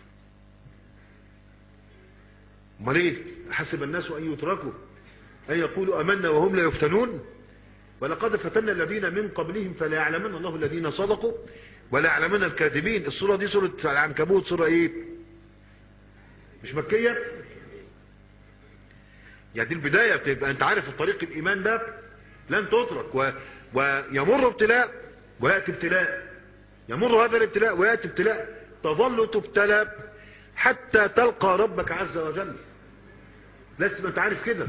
امال ايه؟ حسب الناس أن يتركوا أن يقولوا آمنا وهم لا يفتنون؟ ولقد فتنا الذين من قبلهم فلا يعلمن الله الذين صدقوا ولا يعلمن الكاذبين. السورة دي سورة العنكبوت، سورة ايه؟ مش مكية؟ يعني دي البداية، بتبقى انت عارف الطريق الإيمان ده لن تترك. ويمر ابتلاء ويأتي ابتلاء، يمر هذا الابتلاء ويأتي ابتلاء، تظل تبتلى حتى تلقى ربك عز وجل. لازم انت عارف كده.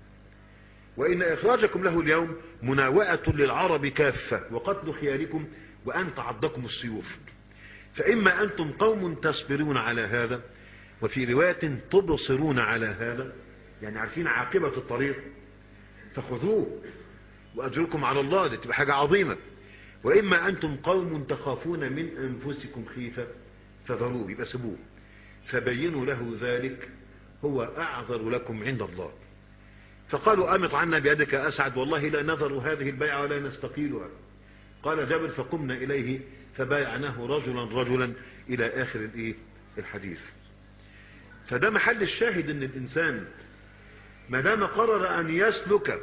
وإن إخراجكم له اليوم مناوئة للعرب كافة وقتل خياركم وأن تعضكم السيوف. فإما أنتم قوم تصبرون على هذا، وفي رواية تبصرون على هذا، يعني عارفين عاقبة الطريق فخذوه وأجركم على الله، دي تبقى حاجة عظيمة. وإما أنتم قوم تخافون من أنفسكم خيفة فذروه، يبقى سبوه، فبينوا له ذلك هو أعذر لكم عند الله. فقالوا أمط عنا بيدك أسعد، والله لا نذر هذه البيعة ولا نستقيلها. قال جابر فقمنا إليه فبايعناه رجلا رجلا إلى آخر الإيه الحديث. فده محل الشاهد، ان الإنسان ما دام قرر أن يسلك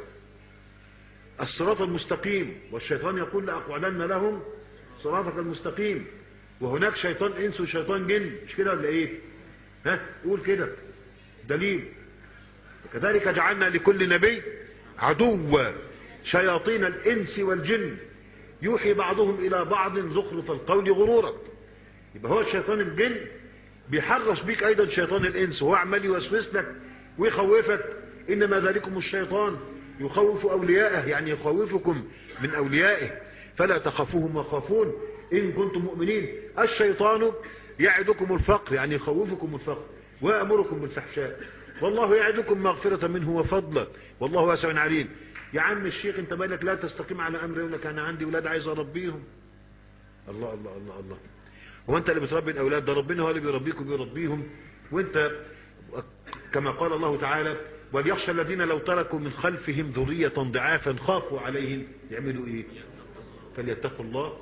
الصراط المستقيم، والشيطان يقول لأقعدن لهم صراطك المستقيم، وهناك شيطان إنس وشيطان جن، مش كده ولا إيه؟ ها قول كده دليل. وكذلك جعلنا لكل نبي عدوا شياطين الإنس والجن يوحي بعضهم إلى بعض زخرف القول غرورا. يبقى هو الشيطان الجن بيحرش بيك أيضا شيطان الإنس، وهو عمال يوسوس لك ويخوفك. إنما ذلكم الشيطان يخوف أولياءه، يعني يخوفكم من أوليائه، فلا تخافوهم وخافون إن كنتم مؤمنين. الشيطان يعدكم الفقر، يعني يخوفكم الفقر ويأمركم بالفحشاء، والله يعدكم مغفرة منه وفضلا والله واسع عليم. يا عم الشيخ انت مالك لا تستقيم على امر، يقول لك انا عندي ولاد عايز اربيهم. الله الله الله الله، هو انت اللي بتربي الاولاد؟ ده ربنا هو اللي بيربيك وبيربيهم. وانت كما قال الله تعالى وليخشى الذين لو تركوا من خلفهم ذرية ضعافا خافوا عليهم يعملوا ايه؟ فليتقوا الله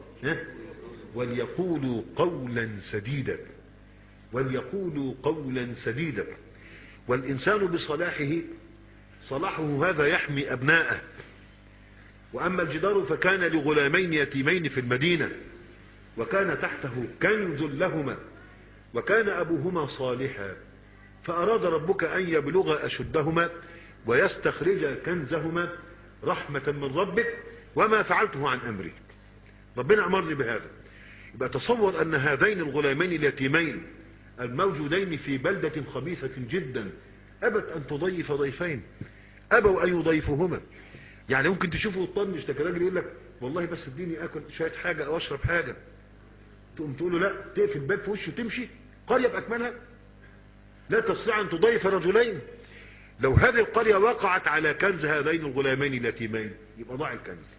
وليقولوا قولا سديدا، وليقولوا قولا سديدا. والإنسان بصلاحه صلاحه هذا يحمي أبناءه. وأما الجدار فكان لغلامين يتيمين في المدينة وكان تحته كنز لهما وكان أبوهما صالحا فأراد ربك أن يبلغ أشدهما ويستخرج كنزهما رحمة من ربك وما فعلته عن أمري. ربنا أمرني بهذا. يبقى تصور أن هذين الغلامين اليتيمين الموجودين في بلدة خبيثة جدا أبت أن تضيف ضيفين، أبوا أن يضيفوهما. يعني ممكن تشوفوا الطنش ده راجل يقول لك والله بس اديني أكل شوية حاجة أو أشرب حاجة، تقوم تقول له لا، تقفل الباب في وشه وتمشي. قرية بأكملها لا تستطيع أن تضيف رجلين. لو هذه القرية وقعت على كنز هذين الغلامين اليتيمين يبقى ضاع الكنز.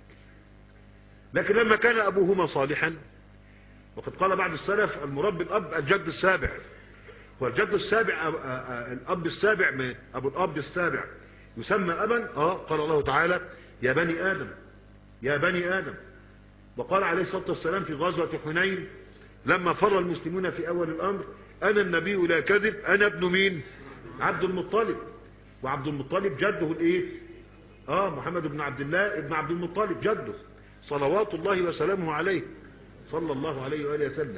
لكن لما كان أبوهما صالحا، وقد قال بعض السلف المربي الأب الجد السابع، والجد السابع الأب السابع أبو الأب السابع يسمى أبا. آه قال الله تعالى يا بني آدم يا بني آدم. وقال عليه الصلاة والسلام في غزوة حنين لما فر المسلمون في أول الأمر أنا النبي لا كذب، أنا ابن مين؟ عبد المطلب. وعبد المطلب جده الإيه؟ آه محمد بن عبد الله ابن عبد المطلب جده صلوات الله وسلامه عليه صلى الله عليه وآله وسلم.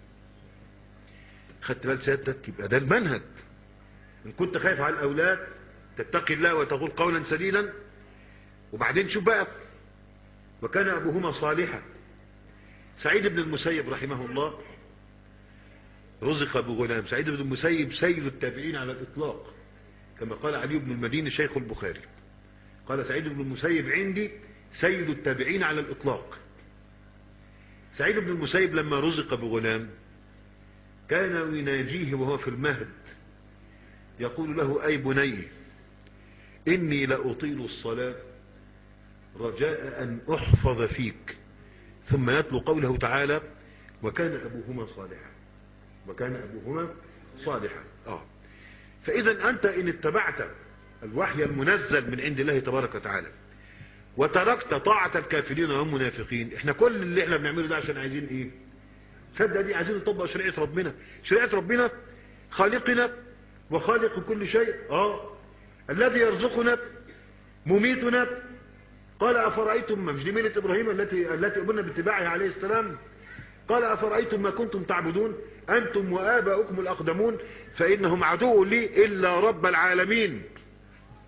خدت بال سيادتك؟ يبقى ده المنهج. إن كنت خايف على الأولاد تتقي الله وتقول قولا سديدا. وبعدين شوف بقى وكان أبوهما صالحا. سعيد بن المسيب رحمه الله رزق بغلام. سعيد بن المسيب سيد التابعين على الإطلاق كما قال علي بن المديني شيخ البخاري، قال سعيد بن المسيب عندي سيد التابعين على الإطلاق. سعيد بن المسيب لما رزق بغلام كان يناجيه وهو في المهد يقول له أي بني إني لأطيل الصلاة رجاء أن أحفظ فيك، ثم يتلو قوله تعالى وكان أبوهما صالحا وكان أبوهما صالحا. آه. فإذا أنت إن اتبعت الوحي المنزل من عند الله تبارك وتعالى وتركت طاعة الكافرين والمنافقين، احنا كل اللي احنا بنعمله ده عشان عايزين ايه؟ صدق دي عايزين نطبق شريعة ربنا. شريعة ربنا خالقنا وخالق كل شيء. اه الذي يرزقنا مميتنا. قال أفرأيتم، مش دي ملة إبراهيم التي التي أمرنا باتباعها عليه السلام؟ قال أفرأيتم ما كنتم تعبدون أنتم وآباؤكم الأقدمون فإنهم عدو لي إلا رب العالمين.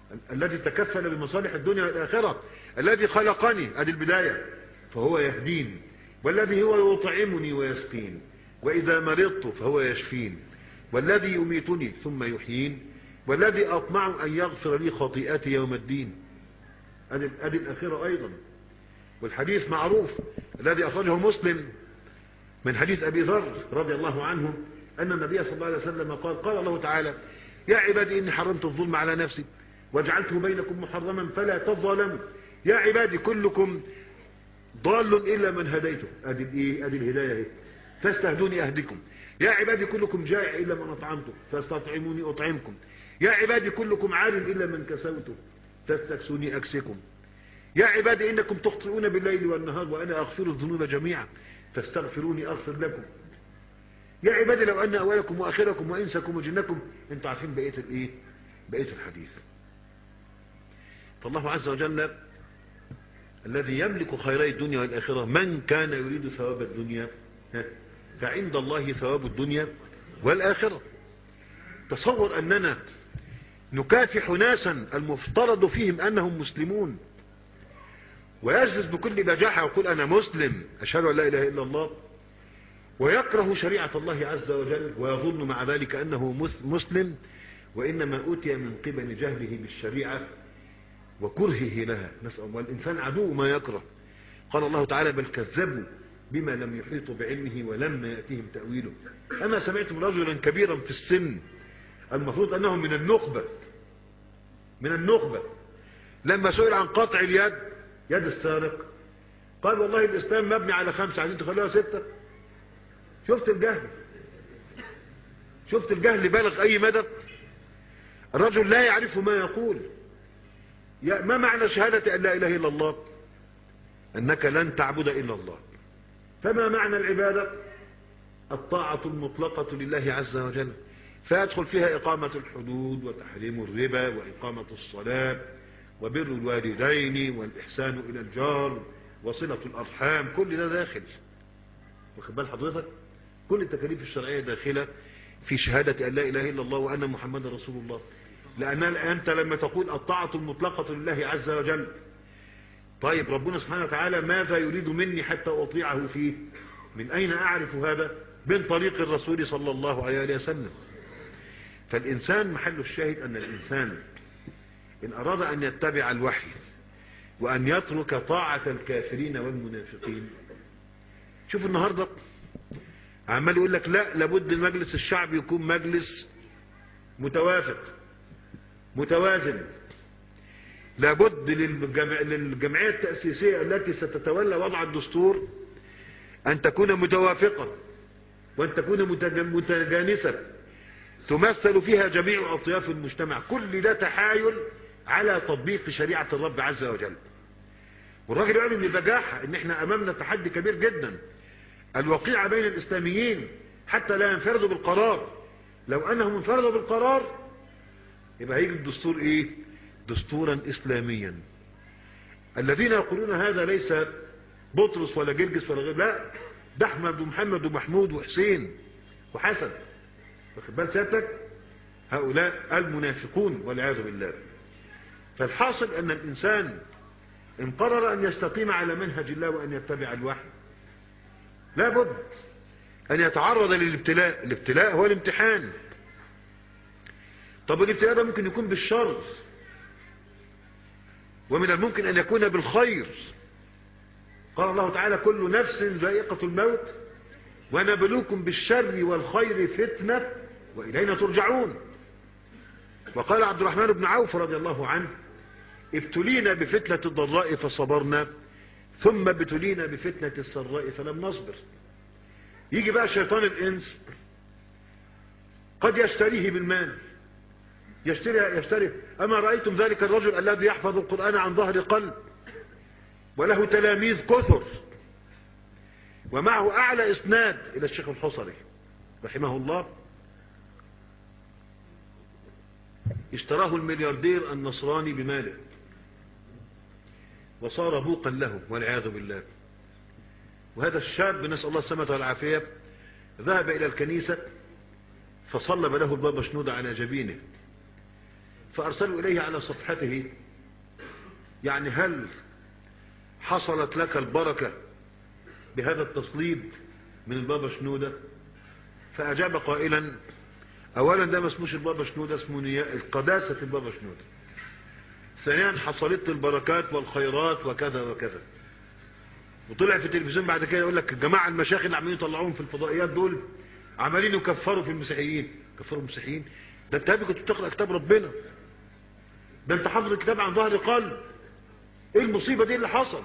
الذي تكفل بمصالح الدنيا والآخرة، الذي خلقني ادي البداية فهو يهدين، والذي هو يطعمني ويسقين، وإذا مرضت فهو يشفين، والذي يميتني ثم يحيين، والذي أطمع أن يغفر لي خطيئتي يوم الدين. ادي ادي الآخرة أيضا. والحديث معروف الذي أخرجه مسلم من حديث أبي ذر رضي الله عنه أن النبي صلى الله عليه وسلم قال: قال الله تعالى: يا عبادي إني حرمت الظلم على نفسي وجعلته بينكم محرما فلا تظلموا، يا عبادي كلكم ضال إلا من هديته. أدي الإيه؟ أدي الهداية هي. فاستهدوني أهدكم. يا عبادي كلكم جائع إلا من أطعمته فاستطعموني أطعمكم. يا عبادي كلكم عار إلا من كسوته فاستكسوني أكسكم. يا عبادي إنكم تخطئون بالليل والنهار وأنا أغفر الذنوب جميعا فاستغفروني أغفر لكم. يا عبادي لو أن أولكم وآخركم وإنسكم وجنكم. انتوا عارفين بقية الإيه؟ بقية الحديث. فالله عز وجل الذي يملك خيري الدنيا والآخرة، من كان يريد ثواب الدنيا فعند الله ثواب الدنيا والآخرة. تصور أننا نكافح ناسا المفترض فيهم أنهم مسلمون، ويجلس بكل بجاحة ويقول: أنا مسلم أشهد أن لا إله إلا الله، ويكره شريعة الله عز وجل ويظن مع ذلك أنه مسلم، وإنما أوتي من قبل جهله بالشريعة وكرهه لها. نسأل الله. والإنسان عدو ما يكره. قال الله تعالى: بل كذبوا بما لم يحيطوا بعلمه ولما يأتيهم تأويله. أما سمعتم رجلا كبيرا في السن المفروض أنه من النخبة من النخبة لما سئل عن قطع اليد، يد السارق، قال: والله الإسلام مبني على خمسة، عايزين تخلوها ستة. شفت الجهل؟ شفت الجهل بالغ أي مدى؟ الرجل لا يعرف ما يقول. ما معنى شهادة أن لا إله إلا الله؟ أنك لن تعبد إلا الله. فما معنى العبادة؟ الطاعة المطلقة لله عز وجل، فيدخل فيها إقامة الحدود وتحريم الربا وإقامة الصلاة وبر الوالدين والإحسان إلى الجار وصلة الأرحام. كل ده داخل. واخد بال حضرتك؟ كل التكاليف الشرعية داخلة في شهادة أن لا إله إلا الله وأن محمد رسول الله. لأن أنت لما تقول الطاعة المطلقة لله عز وجل، طيب ربنا سبحانه وتعالى ماذا يريد مني حتى أطيعه فيه؟ من أين أعرف هذا؟ من طريق الرسول صلى الله عليه وسلم. فالإنسان محل الشاهد أن الإنسان إن أراد أن يتبع الوحي وأن يترك طاعة الكافرين والمنافقين. شوف النهاردة عمال يقول لك: لا، لابد المجلس الشعبي يكون مجلس متوافق متوازن، لابد للجمع... للجمعية التأسيسية التي ستتولى وضع الدستور أن تكون متوافقة وأن تكون متجانسة تمثل فيها جميع أطياف المجتمع. كل ده تحايل على تطبيق شريعة الرب عز وجل. والراجل يعلم ببجاحة ان احنا امامنا تحدي كبير جدا، الوقيعة بين الاسلاميين حتى لا ينفردوا بالقرار. لو انهم انفردوا بالقرار يبقى هيجي الدستور ايه؟ دستورا اسلاميا. الذين يقولون هذا ليس بطرس ولا جرجس ولا غير، لا، ده احمد ومحمد ومحمود وحسين وحسن. واخد بال سيادتك؟ هؤلاء المنافقون والعياذ بالله. فالحاصل ان الانسان ان قرر ان يستقيم على منهج الله وان يتبع الوحي لابد ان يتعرض للابتلاء. الابتلاء هو الامتحان. طب الابتلاء ده ممكن يكون بالشر، ومن الممكن ان يكون بالخير. قال الله تعالى: كل نفس ذائقة الموت ونبلوكم بالشر والخير فتنة وإلينا ترجعون. وقال عبد الرحمن بن عوف رضي الله عنه: ابتلينا بفتنة الضراء فصبرنا ثم ابتلينا بفتنة السراء فلم نصبر. يجي بقى شيطان الإنس قد يشتريه بالمال، يشتري يشتري أما رأيتم ذلك الرجل الذي يحفظ القرآن عن ظهر قلب وله تلاميذ كثر ومعه أعلى إسناد إلى الشيخ الحصري رحمه الله، اشتراه الملياردير النصراني بماله وصار بوقا له والعياذ بالله. وهذا الشاب نسأل الله السلامة والعافية ذهب إلى الكنيسة فصلب له البابا شنودة على جبينه، فأرسلوا إليه على صفحته يعني هل حصلت لك البركة بهذا التصليب من البابا شنودة؟ فأجاب قائلا أولا ده ما اسموش البابا شنودة، اسمه القداسة البابا شنودة. ثانيا حصلت البركات والخيرات وكذا وكذا. وطلع في التلفزيون بعد كده يقول لك الجماعة المشايخ اللي عمالين يطلعوهم في الفضائيات دول عمالين يكفروا في المسيحيين. كفروا المسيحيين؟ ده انت كنت بتقرأ كتاب ربنا، ده انت حافظ الكتاب عن ظهر قلب. ايه المصيبة دي اللي حصل؟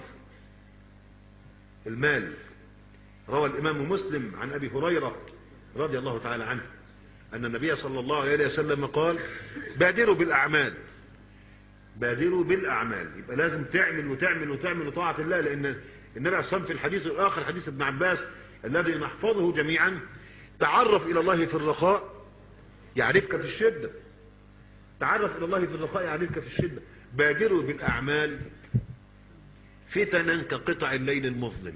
المال. روى الإمام مسلم عن أبي هريرة رضي الله تعالى عنه أن النبي صلى الله عليه وسلم قال بادروا بالأعمال. بادروا بالأعمال، يبقى لازم تعمل وتعمل وتعمل وطاعة الله، لأن النبي عليه الصلاة والسلام في الحديث الآخر حديث ابن عباس الذي نحفظه جميعا تعرف إلى الله في الرخاء يعرفك في الشدة. تعرف إلى الله في الرخاء يعرفك في الشدة. بادروا بالأعمال فتنا كقطع الليل المظلم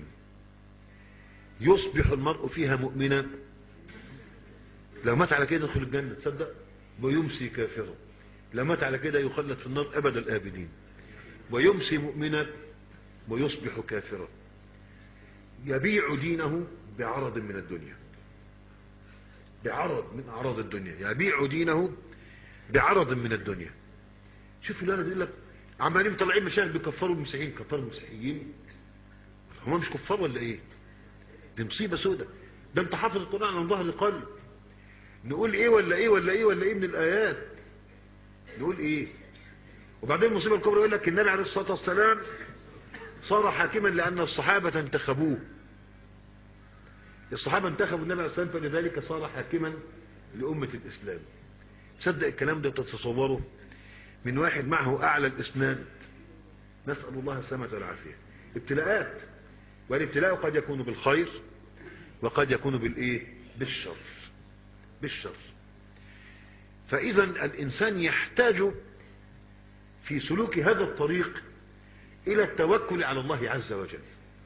يصبح المرء فيها مؤمنا لو مات على كده يدخل الجنة، تصدق؟ ويمسي كافرا لو مات على كده يخلد في النار أبد الآبدين. ويمسي مؤمنا ويصبح كافرا يبيع دينه بعرض من الدنيا، بعرض من أعراض الدنيا. يبيع دينه بعرض من الدنيا. شوف اللي أنا بقول لك عمالين طالعين مشاهد بيكفروا المسيحيين. كفروا المسيحيين؟ هم مش كفار ولا ايه؟ دي مصيبة سودة. ده انت حافظ القرآن عن ظهر القلب. نقول ايه ولا ايه ولا ايه ولا ايه من الآيات؟ نقول ايه؟ وبعدين المصيبة الكبرى يقول لك النبي عليه الصلاة والسلام صار حاكما لأن الصحابة انتخبوه. الصحابة انتخبوا النبي عليه الصلاة والسلام فلذلك صار حاكما لأمة الإسلام. تصدق الكلام ده وتتصوره من واحد معه أعلى الإسناد؟ نسأل الله السلامة والعافية. ابتلاءات، والابتلاء قد يكون بالخير وقد يكون بالإيه؟ بالشر. بالشر. فإذا الإنسان يحتاج في سلوك هذا الطريق إلى التوكل على الله عز وجل.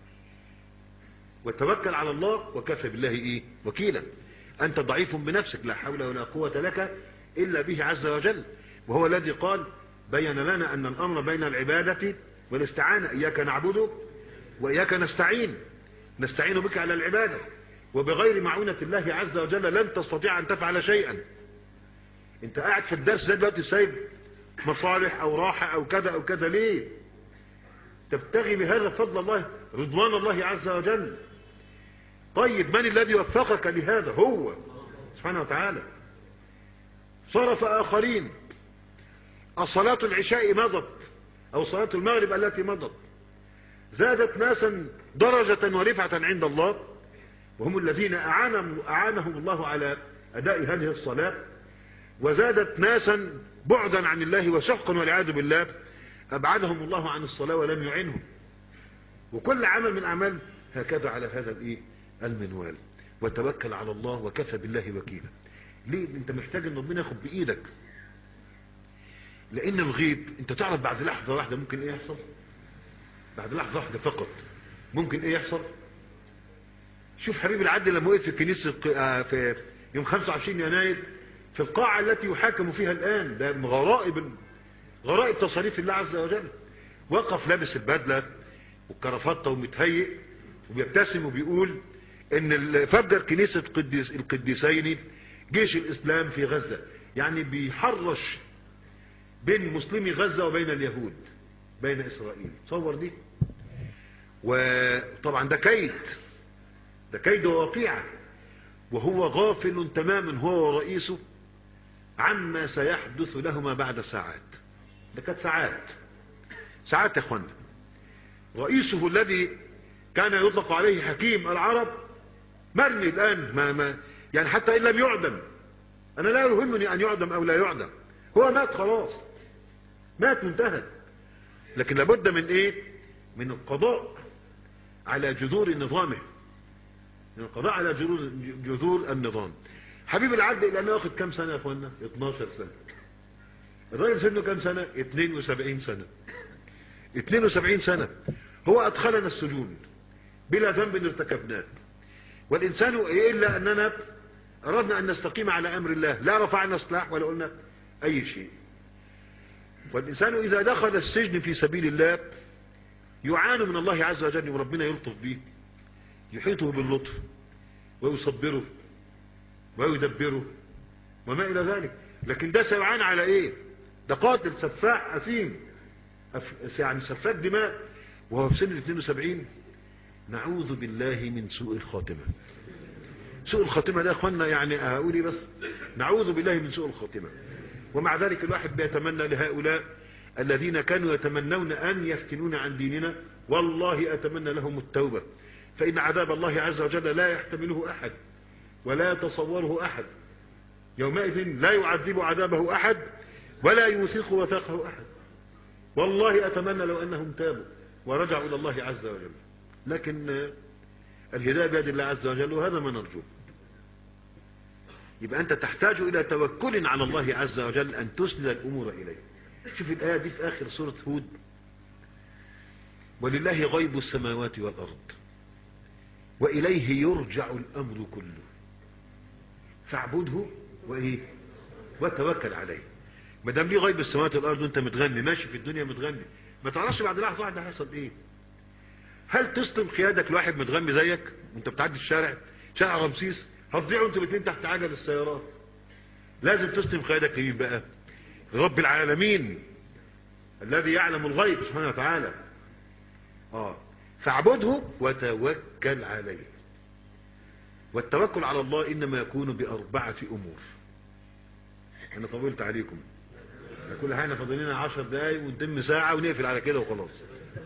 وتوكل على الله وكفى بالله إيه؟ وكيلا. أنت ضعيف بنفسك، لا حول ولا قوة لك إلا به عز وجل. وهو الذي قال بين لنا أن الأمر بين العبادة والاستعانة. إياك نعبد وإياك نستعين. نستعين بك على العبادة، وبغير معونة الله عز وجل لن تستطيع أن تفعل شيئا. انت قاعد في الدرس ده دلوقتي سايب مصالح أو راحة أو كذا أو كذا ليه؟ تبتغي بهذا فضل الله رضوان الله عز وجل. طيب من الذي وفقك لهذا؟ هو سبحانه وتعالى. صرف آخرين. الصلاة العشاء مضت أو صلاة المغرب التي مضت زادت ناسا درجة ورفعة عند الله، وهم الذين أعانهم, أعانهم الله على أداء هذه الصلاة. وزادت ناسا بعدا عن الله وشقا والعياذ بالله أبعدهم الله عن الصلاة ولم يعنهم. وكل عمل من أعمال هكذا على هذا الإيه؟ المنوال. وتوكل على الله وكفى بالله وكيلا. ليه؟ انت محتاج ان ربنا ياخد بإيدك، لأن الغيب انت تعرف بعد لحظة واحدة ممكن ايه يحصل. بعد لحظة واحدة فقط ممكن ايه يحصل. شوف حبيب العدل لما وقف في الكنيسة في يوم خمسة وعشرين يناير في القاعة التي يحاكم فيها الآن، ده من غرائب غرائب تصاريف الله عز وجل. وقف لابس البدلة والكرافتة ومتهيئ وبيبتسم وبيقول ان فجر كنيسة قديس القديسين جيش الإسلام في غزة، يعني بيحرش بين مسلمي غزة وبين اليهود بين إسرائيل. تصور دي. وطبعا ده كيد، ده كيد وواقعة، وهو غافل تماما هو ورئيسه عما سيحدث لهما بعد ساعات. ده كانت ساعات ساعات يا اخوانا. رئيسه الذي كان يطلق عليه حكيم العرب مرمي الآن، ما ما يعني حتى إن لم يعدم، أنا لا يهمني أن يعدم أو لا يعدم، هو مات خلاص، مات منتهى. لكن لابد من إيه؟ من القضاء على جذور نظامه، من القضاء على جذور, جذور النظام. حبيب العدل إلى أنه واخد كم سنة يا أخوانا؟ اتناشر سنة. الراجل سنه كم سنة؟ اتنين وسبعين سنة. اتنين وسبعين سنة. هو أدخلنا السجون بلا ذنب ارتكبناه. والإنسان إلا أننا أردنا أن نستقيم على أمر الله، لا رفعنا سلاح ولا قلنا أي شيء. والإنسان إذا دخل السجن في سبيل الله يعاني من الله عز وجل، وربنا يلطف به، يحيطه باللطف ويصبره ويدبره وما إلى ذلك. لكن ده سيعان على إيه؟ ده قاتل سفاح أثيم، يعني سفاك دماء وهو في سن اثنين وسبعين. نعوذ بالله من سوء الخاتمة. سوء الخاتمة ده أخوانا يعني هقولي بس نعوذ بالله من سوء الخاتمة. ومع ذلك الواحد بيتمنى لهؤلاء الذين كانوا يتمنون أن يفتنون عن ديننا، والله أتمنى لهم التوبة، فإن عذاب الله عز وجل لا يحتمله أحد ولا يتصوره أحد. يومئذ لا يعذب عذابه أحد ولا يوثق وثاقه أحد. والله أتمنى لو أنهم تابوا ورجعوا إلى الله عز وجل، لكن الهداية بيد الله عز وجل، وهذا ما نرجوه. يبقى أنت تحتاج إلى توكل على الله عز وجل أن تسند الأمور إليه. شوف الآية دي في آخر سورة هود: ولله غيب السماوات والأرض وإليه يرجع الأمر كله فاعبده وإيه وتوكل عليه. ما دام ليه غيب السماوات والأرض وأنت متغني ماشي في الدنيا متغني، ما تعرفش بعد لحظة واحدة هيحصل إيه. هل تسلم قيادك لواحد متغني زيك وأنت بتعدي الشارع شارع رمسيس؟ هتضيعوا أنتوا الاثنين تحت عجل السيارات. لازم تسلم قيادك لمين بقى؟ رب العالمين الذي يعلم الغيب سبحانه وتعالى. آه فاعبده وتوكل عليه. والتوكل على الله إنما يكون بأربعة أمور. أنا طولت عليكم، كل حاجة فاضلين عشر دقايق ونتم ساعة ونقفل على كده وخلاص.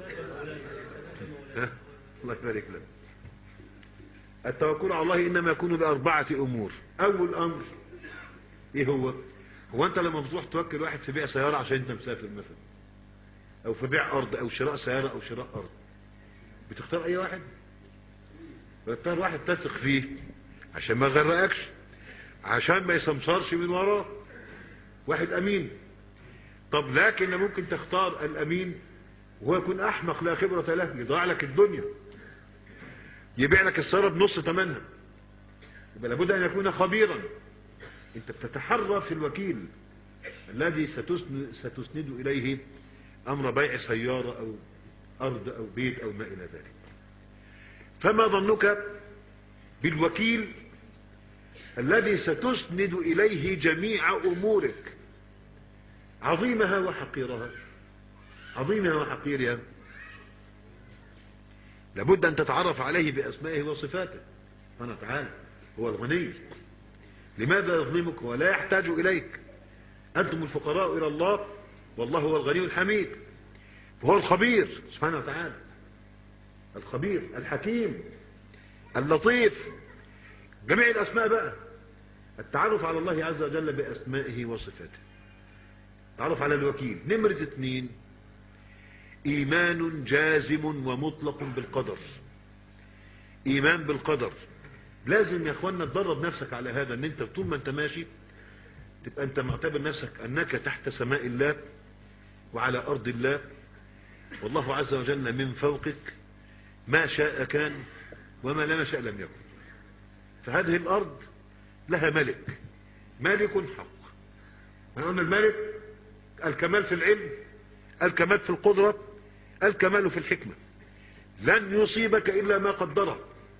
ها الله يبارك لك. التوكل على الله إنما يكون بأربعة أمور. أول أمر إيه هو؟ هو أنت لما بتروح توكل واحد في بيع سيارة عشان أنت مسافر مثلا، أو في بيع أرض أو شراء سيارة أو شراء أرض، بتختار أي واحد؟ بتختار واحد تثق فيه عشان ما يغرقكش، عشان ما يسمسرش من وراه، واحد أمين. طب لكن ممكن تختار الأمين وهو يكون أحمق لا خبرة له، يضيع لك الدنيا، يبيع لك السيارة بنص ثمنها. يبقى لابد أن يكون خبيرا. أنت بتتحرى في الوكيل الذي ستسند, ستسند إليه أمر بيع سيارة أو أرض أو بيت أو ما إلى ذلك. فما ظنك بالوكيل الذي ستسند إليه جميع أمورك، عظيمها وحقيرها، عظيمها وحقيرها؟ لابد أن تتعرف عليه بأسمائه وصفاته سبحانه وتعالى. هو الغني، لماذا يظلمك ولا يحتاج إليك؟ أنتم الفقراء إلى الله والله هو الغني الحميد. وهو الخبير سبحانه وتعالى، الخبير الحكيم اللطيف. جميع الأسماء بقى، التعرف على الله عز وجل بأسمائه وصفاته. تعرف على الوكيل. نمرة اثنين: إيمان جازم ومطلق بالقدر. إيمان بالقدر. لازم يا أخوانا تدرب نفسك على هذا، أن أنت طول ما أنت ماشي تبقى أنت معتبر نفسك أنك تحت سماء الله وعلى أرض الله، والله عز وجل من فوقك، ما شاء كان وما لم يشاء لم يكن. فهذه الأرض لها ملك، مالك حق. ما قلنا الملك الكمال في العلم، الكمال في القدرة، الكمال في الحكمة. لن يصيبك إلا ما قدره،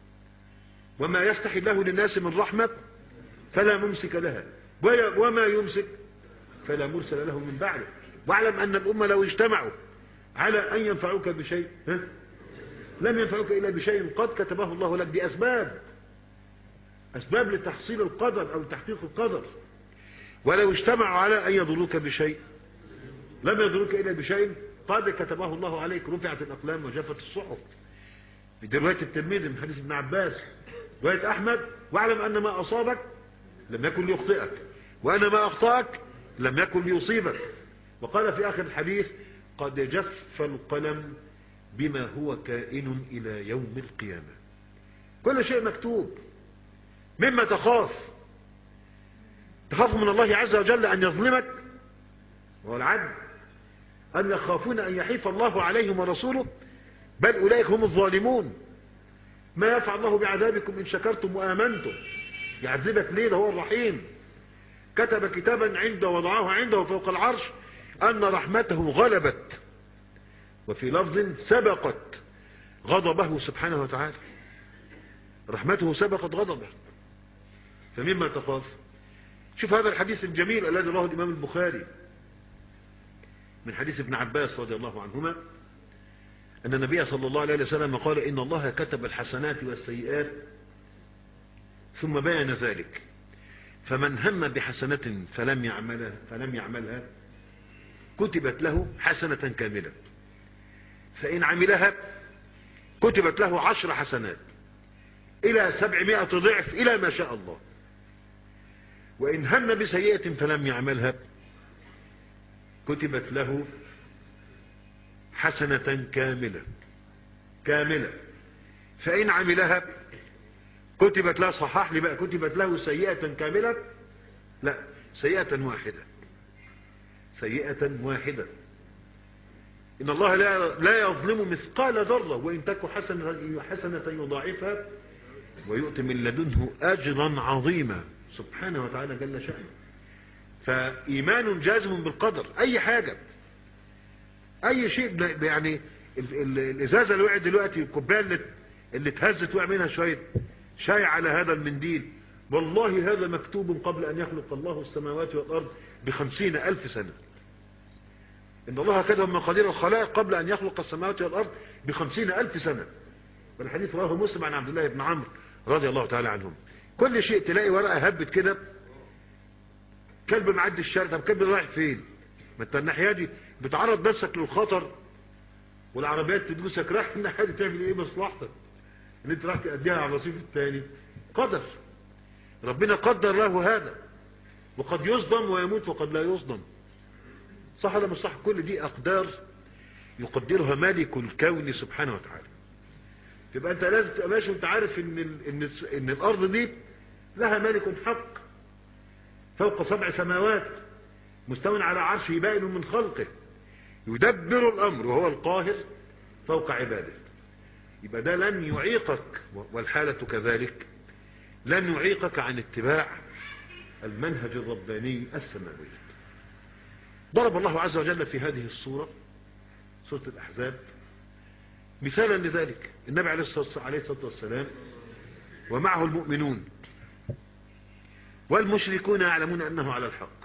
وما يفتح الله للناس من رحمة فلا ممسك لها، وما يمسك فلا مرسل له من بعده. واعلم أن الأمة لو اجتمعوا على أن ينفعوك بشيء ها؟ لم ينفعوك إلا بشيء قد كتبه الله لك. دي أسباب، أسباب لتحصيل القدر أو تحقيق القدر. ولو اجتمعوا على أن يضروك بشيء لم يضروك إلا بشيء قد كتبه الله عليك. رفعت الأقلام وجفت الصحف. في رواية الترمذي من حديث ابن عباس، رواية أحمد: واعلم أن ما أصابك لم يكن ليخطئك، وأن ما أخطأك لم يكن ليصيبك. وقال في آخر الحديث: قد جف القلم بما هو كائن إلى يوم القيامة. كل شيء مكتوب. مما تخاف؟ تخاف من الله عز وجل أن يظلمك، وهو العدل، أن يخافون أن يحيف الله عليهم ورسوله، بل أولئك هم الظالمون. ما يفعل الله بعذابكم إن شكرتم وآمنتم. يعذبك ليه؟ ده هو الرحيم. كتب كتابا عنده وضعه عنده فوق العرش أن رحمته غلبت، وفي لفظ سبقت غضبه سبحانه وتعالى. رحمته سبقت غضبه، فمما تخاف؟ شوف هذا الحديث الجميل الذي رواه الإمام البخاري من حديث ابن عباس رضي الله عنهما أن النبي صلى الله عليه وسلم قال إن الله كتب الحسنات والسيئات ثم بين ذلك، فمن هم بحسنة فلم يعملها فلم يعملها كتبت له حسنة كاملة، فإن عملها كتبت له عشر حسنات إلى سبعمائة ضعف إلى ما شاء الله، وإن هم بسيئة فلم يعملها كتبت له حسنة كاملة كاملة فإن عملها كتبت له، صحح لي بقى، كتبت له سيئة كاملة؟ لا، سيئة واحدة، سيئة واحدة. إن الله لا, لا يظلم مثقال ذرة وإن تك حسنة, حسنة يضاعفها ويؤتي من لدنه أجرا عظيما سبحانه وتعالى جل شأنه. فإيمان جازم بالقدر، أي حاجة، أي شيء، يعني الإزازة اللي وقعت دلوقتي، الكوباية اللي, اللي اتهزت وقع منها شوية شاي على هذا المنديل، والله هذا مكتوب قبل أن يخلق الله السماوات والأرض بخمسين ألف سنة. إن الله كتب مقادير الخلائق قبل أن يخلق السماوات والأرض بخمسين ألف سنة. والحديث رواه مسلم عن عبد الله بن عمرو رضي الله تعالى عنهم. كل شيء تلاقي ورقة هبت كده، كلب معدي الشارع، طب كلب رايح فين؟ ما انت الناحية دي بتعرض نفسك للخطر والعربيات تدوسك، رايح الناحية دي تعمل ايه مصلحتك؟ ان انت راح تأديها على الرصيف الثاني. قدر ربنا قدر له هذا، وقد يصدم ويموت وقد لا يصدم، صح ولا مش صح؟ كل دي أقدار يقدرها مالك الكون سبحانه وتعالى. يبقى انت لازم تبقى ماشي وانت عارف ان ال ان, إن الارض دي لها مالك حق فوق سبع سماوات مستوٍ على عرشه بائن من خلقه يدبر الامر وهو القاهر فوق عباده. يبقى ده لن يعيقك، والحالة كذلك، لن يعيقك عن اتباع المنهج الرباني السماوي. ضرب الله عز وجل في هذه السورة، سورة الأحزاب، مثالا لذلك. النبي عليه الصلاة والسلام ومعه المؤمنون والمشركون يعلمون أنه على الحق،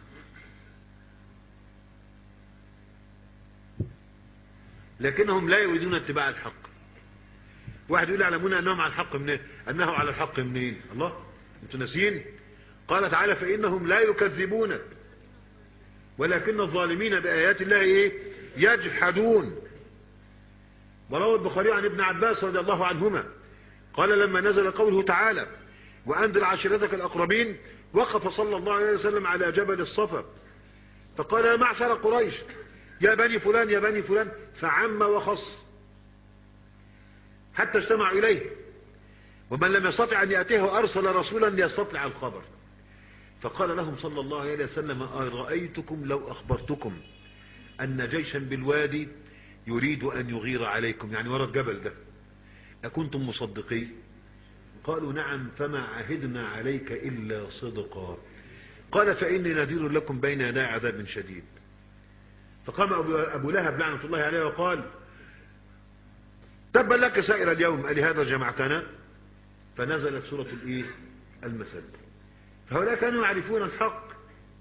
لكنهم لا يريدون اتباع الحق. واحد يقول يعلمون أنهم على الحق منين؟ أنه على الحق منين؟ الله، انتوا ناسيين؟ قال تعالى فإنهم لا يكذبونك ولكن الظالمين بآيات الله ايه؟ يجحدون. وروى البخاري عن ابن عباس رضي الله عنهما قال لما نزل قوله تعالى وأنذر عشيرتك الأقربين وقف صلى الله عليه وسلم على جبل الصفا فقال يا معشر قريش يا بني فلان يا بني فلان، فعم وخص حتى اجتمع إليه، ومن لم يستطع أن يأتيه أرسل رسولا ليستطلع الخبر. فقال لهم صلى الله عليه وسلم أرأيتكم لو أخبرتكم أن جيشا بالوادي يريد أن يغير عليكم، يعني وراء الجبل ده، أكنتم مصدقين؟ قالوا نعم، فما عهدنا عليك إلا صدقا. قال فإني نذير لكم بين يدي عذاب شديد. فقام أبو لهب لعنة الله عليه وقال تبا لك سائر اليوم ألهذا جمعتنا؟ فنزلت سورة الإيه؟ المسد. فهؤلاء كانوا يعرفون الحق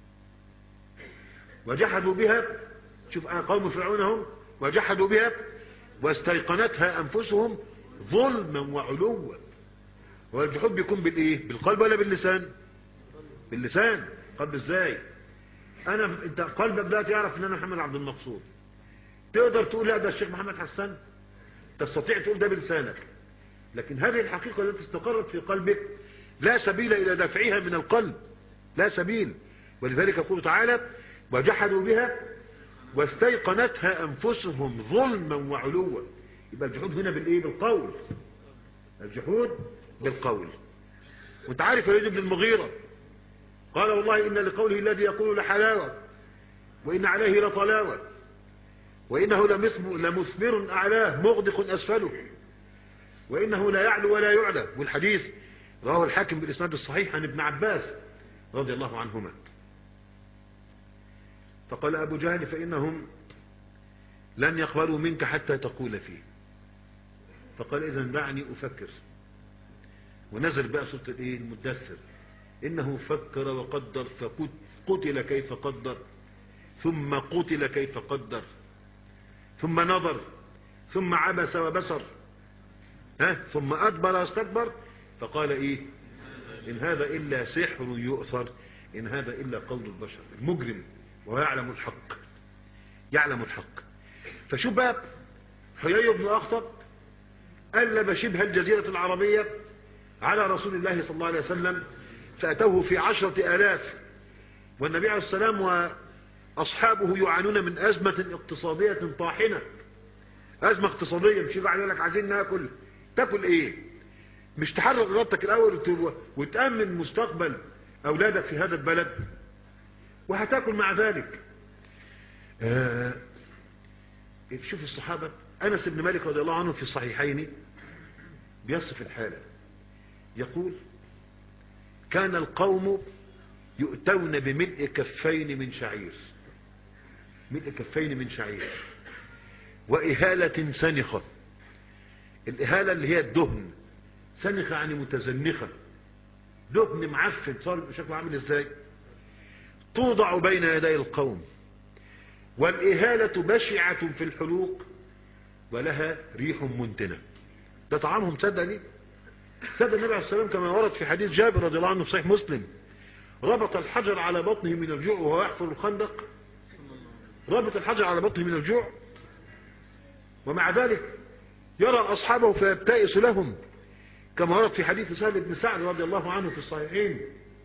وجحدوا بها. شوف قوم فرعون هم، وجحدوا بها واستيقنتها أنفسهم ظلما وعلوا. والجحود بيكون بالإيه؟ بالقلب ولا باللسان؟ باللسان. قلب ازاي؟ أنا أنت قلبك لا تعرف أن أنا محمد عبد المقصود، تقدر تقول لا ده الشيخ محمد حسان، تستطيع تقول ده بلسانك، لكن هذه الحقيقة التي استقرت في قلبك لا سبيل إلى دفعها من القلب، لا سبيل. ولذلك يقول تعالى وجحدوا بها واستيقنتها أنفسهم ظلما وعلوا. يبقى الجحود هنا بالإيه؟ بالقول. الجحود بالقول. وانت عارف يزيد بن المغيرة قال والله إن لقوله الذي يقول لحلاوة وإن عليه لطلاوة وإنه لمثمر أعلاه مغدق أسفله وإنه لا يعلو ولا يعلى. والحديث رواه الحاكم بالإسناد الصحيح عن ابن عباس رضي الله عنهما. فقال أبو جهل فإنهم لن يقبلوا منك حتى تقول فيه. فقال إذن دعني أفكر. ونزل بقى سورة الايه المدثر، إنه فكر وقدر فقتل كيف قدر ثم قتل كيف قدر ثم نظر ثم عبس وبصر ها ثم أدبر واستكبر فقال إيه إن هذا إلا سحر يؤثر إن هذا إلا قول البشر. المجرم وهو يعلم الحق، يعلم الحق. فشوف بقى حيي بن أخطب قلب شبه الجزيرة العربية على رسول الله صلى الله عليه وسلم، فأتوه في عشرة آلاف، والنبي عليه السلام وأصحابه يعانون من أزمة اقتصادية طاحنة. أزمة اقتصادية، مش يبقى لك عايزين ناكل، تاكل ايه؟ مش تحرك إرادتك الأول وتأمن مستقبل أولادك في هذا البلد، وهتاكل مع ذلك. آه شوف الصحابة، أنس بن مالك رضي الله عنه في الصحيحين بيصف الحالة، يقول كان القوم يؤتون بملء كفين من شعير، ملء كفين من شعير وإهالة سنخة. الإهالة اللي هي الدهن، سنخة يعني متزنخة، دهن معفن صار بشكل عامل ازاي، توضع بين يدي القوم. والإهالة بشعة في الحلوق ولها ريح منتنة. ده طعامهم. صدق ليه؟ صدق النبي عليه السلام كما ورد في حديث جابر رضي الله عنه في صحيح مسلم، ربط الحجر على بطنه من الجوع وهو يحفر الخندق. ربط الحجر على بطنه من الجوع، ومع ذلك يرى أصحابه فيبتئس لهم، كما ورد في حديث سهل بن سعد رضي الله عنه في الصحيحين،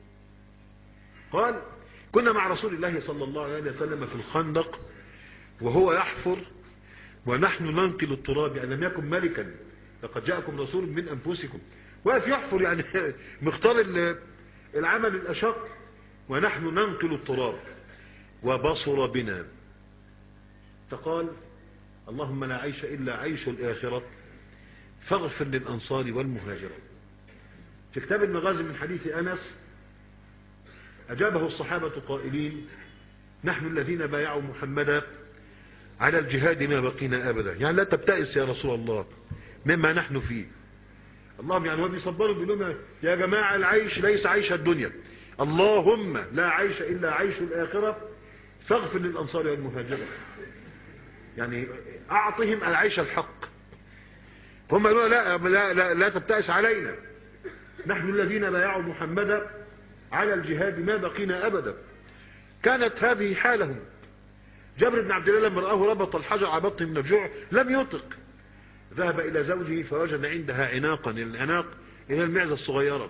قال كنا مع رسول الله صلى الله عليه وسلم في الخندق وهو يحفر ونحن ننقل التراب، يعني لم يكن ملكا، لقد جاءكم رسول من أنفسكم، واقف يحفر يعني مختار العمل الأشق، ونحن ننقل التراب. وبصر بنا فقال اللهم لا عيش إلا عيش الآخرة فاغفر للأنصار والمهاجرة. في كتاب المغازي من حديث أنس أجابه الصحابة قائلين نحن الذين بايعوا محمدا على الجهاد ما بقينا أبدا، يعني لا تبتئس يا رسول الله مما نحن فيه. اللهم يعني هو بيصبروا بيقولوا يا جماعة العيش ليس عيش الدنيا، اللهم لا عيش إلا عيش الآخرة فاغفر للأنصار والمهاجرة، يعني أعطهم العيش الحق. هم قالوا لا, لا, لا, لا تبتئس علينا، نحن الذين بايعوا محمدا على الجهاد ما بقينا أبدا. كانت هذه حالهم. جابر بن عبد الله لما رآه ربط الحجر على بطنه من الجوع لم يطق، ذهب إلى زوجه فوجد عندها عناقا، العناق إلى المعزة الصغيرة،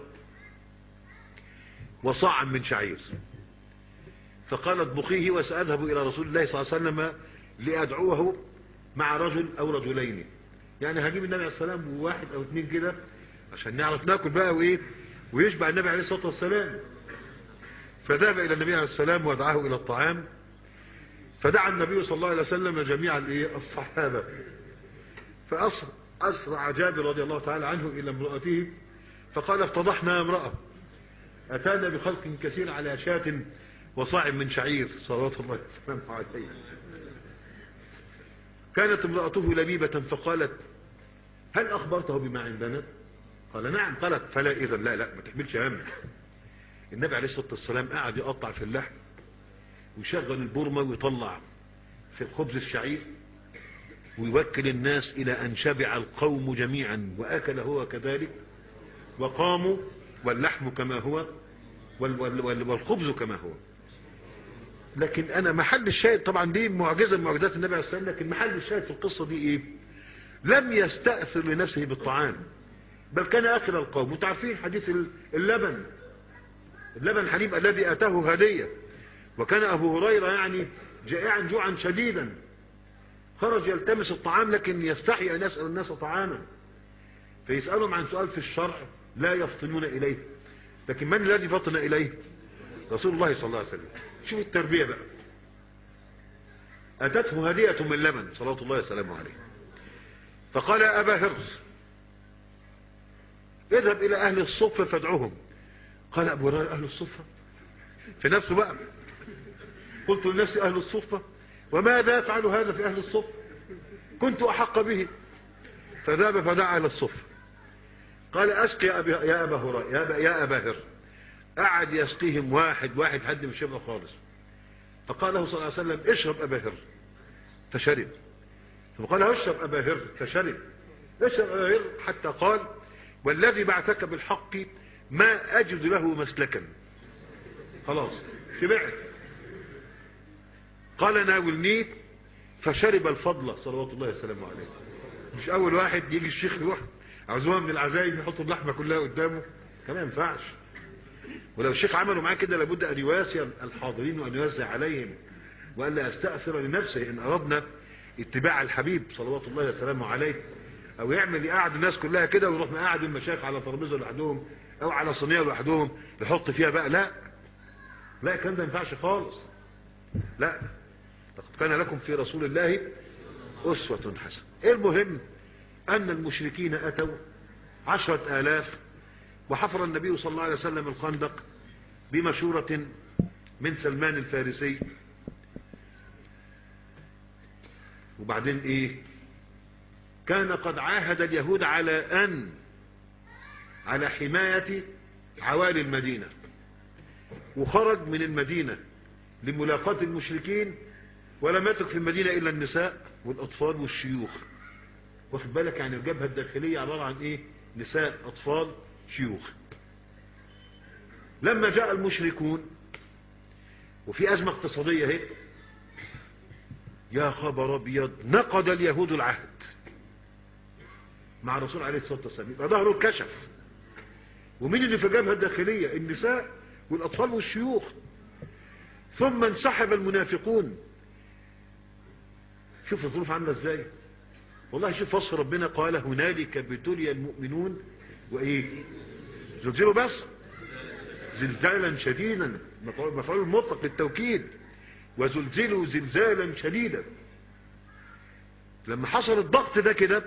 وصاعا من شعير، فقال اطبخيه وسأذهب إلى رسول الله صلى الله عليه وسلم لأدعوه مع رجل أو رجلين، يعني هجيب النبي عليه السلام واحد أو اثنين كده عشان نعرف ناكل بقى وإيه ويشبع النبي عليه الصلاة والسلام. فذهب إلى النبي عليه السلام ودعاه إلى الطعام، فدعا النبي صلى الله عليه وسلم جميع الصحابة، فأسرع جابر رضي الله تعالى عنه إلى امرأته فقال افتضحنا امرأة أتانا بخلق كثير على شاة وصاع من شعير صلوات الله وسلامه عليه. كانت امرأته لبيبة فقالت هل أخبرته بما عندنا؟ قال نعم. قالت فلا إذن لا لا ما تحملش هم. النبي عليه الصلاة والسلام قاعد يقطع في اللحم ويشغل البرمة ويطلع في الخبز الشعير ويوكل الناس إلى أن شبع القوم جميعا وأكل هو كذلك وقاموا، واللحم كما هو والخبز كما هو. لكن أنا محل الشاهد طبعا دي معجزة من معجزات النبي عليه الصلاة والسلام، لكن محل الشاهد في القصة دي إيه؟ لم يستأثر لنفسه بالطعام، بل كان آكل القوم. وتعرفين حديث اللبن، اللبن الحليب الذي أتاه هدية، وكان أبو هريرة يعني جائعا جوعا شديدا، خرج يلتمس الطعام لكن يستحي أن يسأل الناس طعاما، فيسألهم عن سؤال في الشرع لا يفطنون إليه، لكن من الذي فطن إليه؟ رسول الله صلى الله عليه وسلم. شوف التربية بقى. أتته هدية من لبن صلوات الله وسلامه عليه، فقال يا أبا هرز اذهب إلى أهل الصفة فادعوهم. قال أبو هريرة أهل الصفة في نفسه بقى، قلت لنفسي أهل الصفة وماذا يفعل هذا في أهل الصفة؟ كنت أحق به. فذهب فدعا إلى الصفة قال أسقي يا أبا, يا أبا هريرة يا أبا, يا أبا هر. قعد يسقيهم واحد واحد حد مش يبقى خالص. فقال له صلى الله عليه وسلم اشرب أبا هر فشرب. ثم قال اشرب أبا هر فشرب. اشرب أبا هر حتى قال والذي بعثك بالحق ما أجد له مسلكا. خلاص شبعت. قال ناولني فشرب الفضل صلوات الله وسلامه عليه. مش أول واحد يجي الشيخ يروح عزومه من العزايم يحط اللحمة كلها قدامه كما ينفعش. ولو الشيخ عملوا معاه كده لابد أن يواسي الحاضرين وأن يوزع عليهم وأن لا يستأثر لنفسه إن أردنا اتباع الحبيب صلوات الله وسلامه عليه. أو يعمل يقعد الناس كلها كده ويروح مقعد المشايخ على ترابيزه لوحدهم أو على صينية لوحدهم يحط فيها بقى. لا لا الكلام ده ما ينفعش خالص. لا لقد كان لكم في رسول الله أسوة حسنة. المهم أن المشركين أتوا عشرة آلاف وحفر النبي صلى الله عليه وسلم الخندق بمشورة من سلمان الفارسي. وبعدين ايه كان قد عاهد اليهود على أن على حماية عوالي المدينة وخرج من المدينة لملاقاة المشركين ولم يترك في المدينة إلا النساء والأطفال والشيوخ. واخد بالك يعني الجبهة الداخلية عبارة عن ايه نساء أطفال شيوخ. لما جاء المشركون وفي أزمة اقتصادية هيك يا خبر ابيض نقض اليهود العهد مع الرسول عليه الصلاة والسلام. يبقى ظهره اتكشف. ومين اللي في الجبهة الداخلية؟ النساء والأطفال والشيوخ. ثم انسحب المنافقون. شوف الظروف عامله ازاي. والله شوف وصف ربنا قال هنالك ابتلي المؤمنون وايه زلزلوا بس زلزالا شديدا مفعول مطلق للتوكيد وزلزلوا زلزالا شديدا. لما حصل الضغط ده كده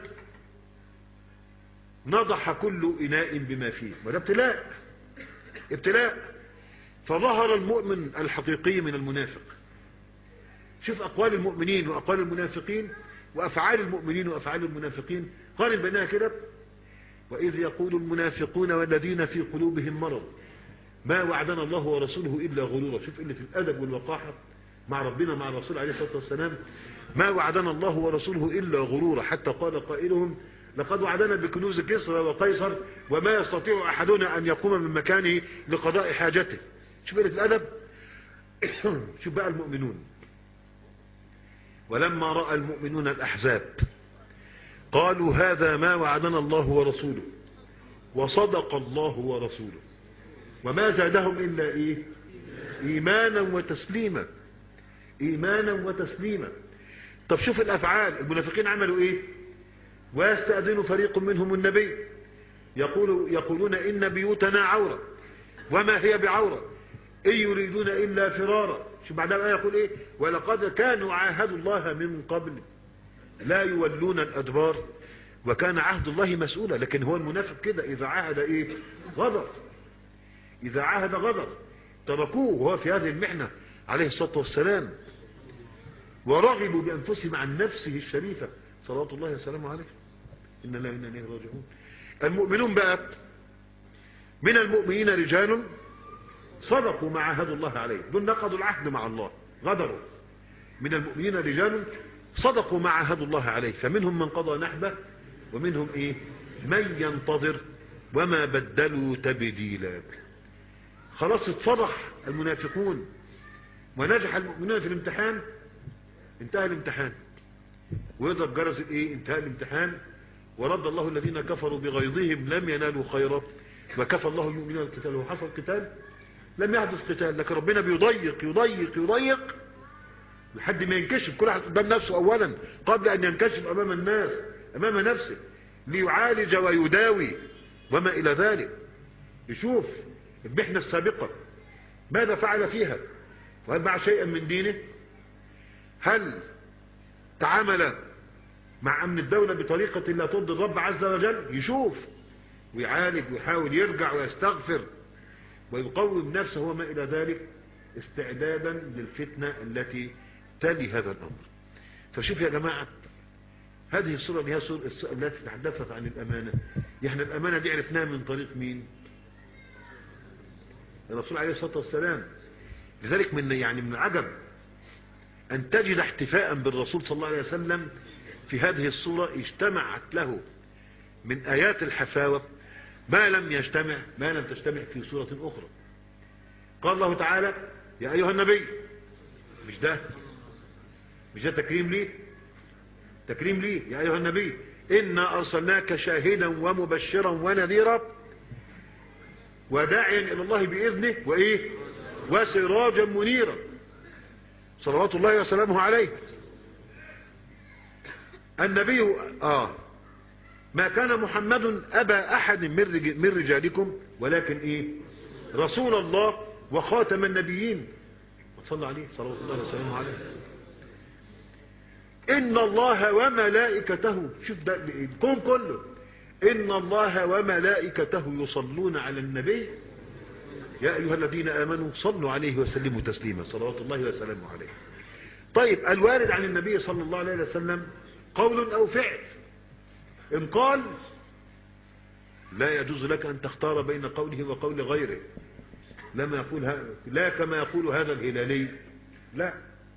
نضح كل إناء بما فيه. وده ابتلاء ابتلاء. فظهر المؤمن الحقيقي من المنافق. شوف أقوال المؤمنين وأقوال المنافقين وأفعال المؤمنين وأفعال المنافقين. قارن بينها كده. وإذ يقول المنافقون والذين في قلوبهم مرض ما وعدنا الله ورسوله إلا غرورا. شوف اللي في الأدب والوقاحة مع ربنا مع الرسول عليه الصلاة والسلام. ما وعدنا الله ورسوله إلا غرورا حتى قال قائلهم لقد وعدنا بكنوز كسرى وقيصر وما يستطيع أحدنا أن يقوم من مكانه لقضاء حاجته. شوف اللي في الأدب. شوف بقى المؤمنون. ولما رأى المؤمنون الأحزاب قالوا هذا ما وعدنا الله ورسوله وصدق الله ورسوله وما زادهم إلا إيه إيمانا وتسليما. إيمانا وتسليما. طب شوف الأفعال. المنافقين عملوا إيه؟ ويستأذن فريق منهم النبي يقول يقولون إن بيوتنا عورة وما هي بعورة إن يريدون إلا فرارا. شوف بعدها يقول إيه ولقد كانوا عاهدوا الله من قبل لا يولون الأدبار وكان عهد الله مسؤولا. لكن هو المنافق كده إذا عاهد إيه غدر. إذا عاهد غدر. تركوه وهو في هذه المحنة عليه الصلاة والسلام ورغبوا بأنفسهم عن نفسه الشريفة صلوات الله وسلامه عليه. إن الله إنا إليه راجعون. المؤمنون بقى من المؤمنين رجال صدقوا ما عاهدوا الله عليه. دول نقضوا العهد مع الله غدروا. من المؤمنين رجال صدقوا ما عاهدوا الله عليه فمنهم من قضى نحبه ومنهم ايه من ينتظر وما بدلوا تبديلا. خلاص اتفضح المنافقون ونجح المؤمنون في الامتحان. انتهى الامتحان ويضرب جرس الايه انتهى الامتحان. ورد الله الذين كفروا بغيظهم لم ينالوا خيرا وكفى الله المؤمنين القتال. وحصل قتال لم يحدث قتال لكن ربنا بيضيق يضيق يضيق لحد ما ينكشف كل واحد قدام نفسه اولا قبل ان ينكشف امام الناس امام نفسه ليعالج ويداوي وما الى ذلك. يشوف المحنة السابقة ماذا فعل فيها وهل باع شيئا من دينه. هل تعامل مع امن الدولة بطريقة لا ترضي الرب عز وجل. يشوف ويعالج ويحاول يرجع ويستغفر ويقوم نفسه وما الى ذلك. استعدادا للفتنة التي تلي هذا الأمر. فشوف يا جماعة، هذه الصورة اللي هي صورة التي تحدثت عن الأمانة. احنا الأمانة دي عرفناها من طريق مين؟ الرسول عليه الصلاة والسلام. لذلك من يعني من العجب أن تجد احتفاء بالرسول صلى الله عليه وسلم في هذه الصورة اجتمعت له من آيات الحفاوة ما لم يجتمع ما لم تجتمع في سورة أخرى. قال الله تعالى: يا أيها النبي. مش ده مش ده تكريم ليه؟ تكريم ليه يا أيها النبي إنا أرسلناك شاهدا ومبشرا ونذيرا وداعيا إلى الله بإذنه وإيه وسراجا منيرا صلوات الله وسلامه عليه. النبي آه ما كان محمد أبا أحد من رجالكم ولكن إيه رسول الله وخاتم النبيين. صلى عليه صلوات الله وسلامه عليه. إن الله وملائكته، شوف ده الكون كله، إن الله وملائكته يصلون على النبي يا أيها الذين آمنوا صلوا عليه وسلموا تسليما صلوات الله وسلامه عليه. طيب الوارد عن النبي صلى الله عليه وسلم قول أو فعل، إن قال لا يجوز لك أن تختار بين قوله وقول غيره، لما يقول هذا لا كما يقول هذا الهلالي، لا.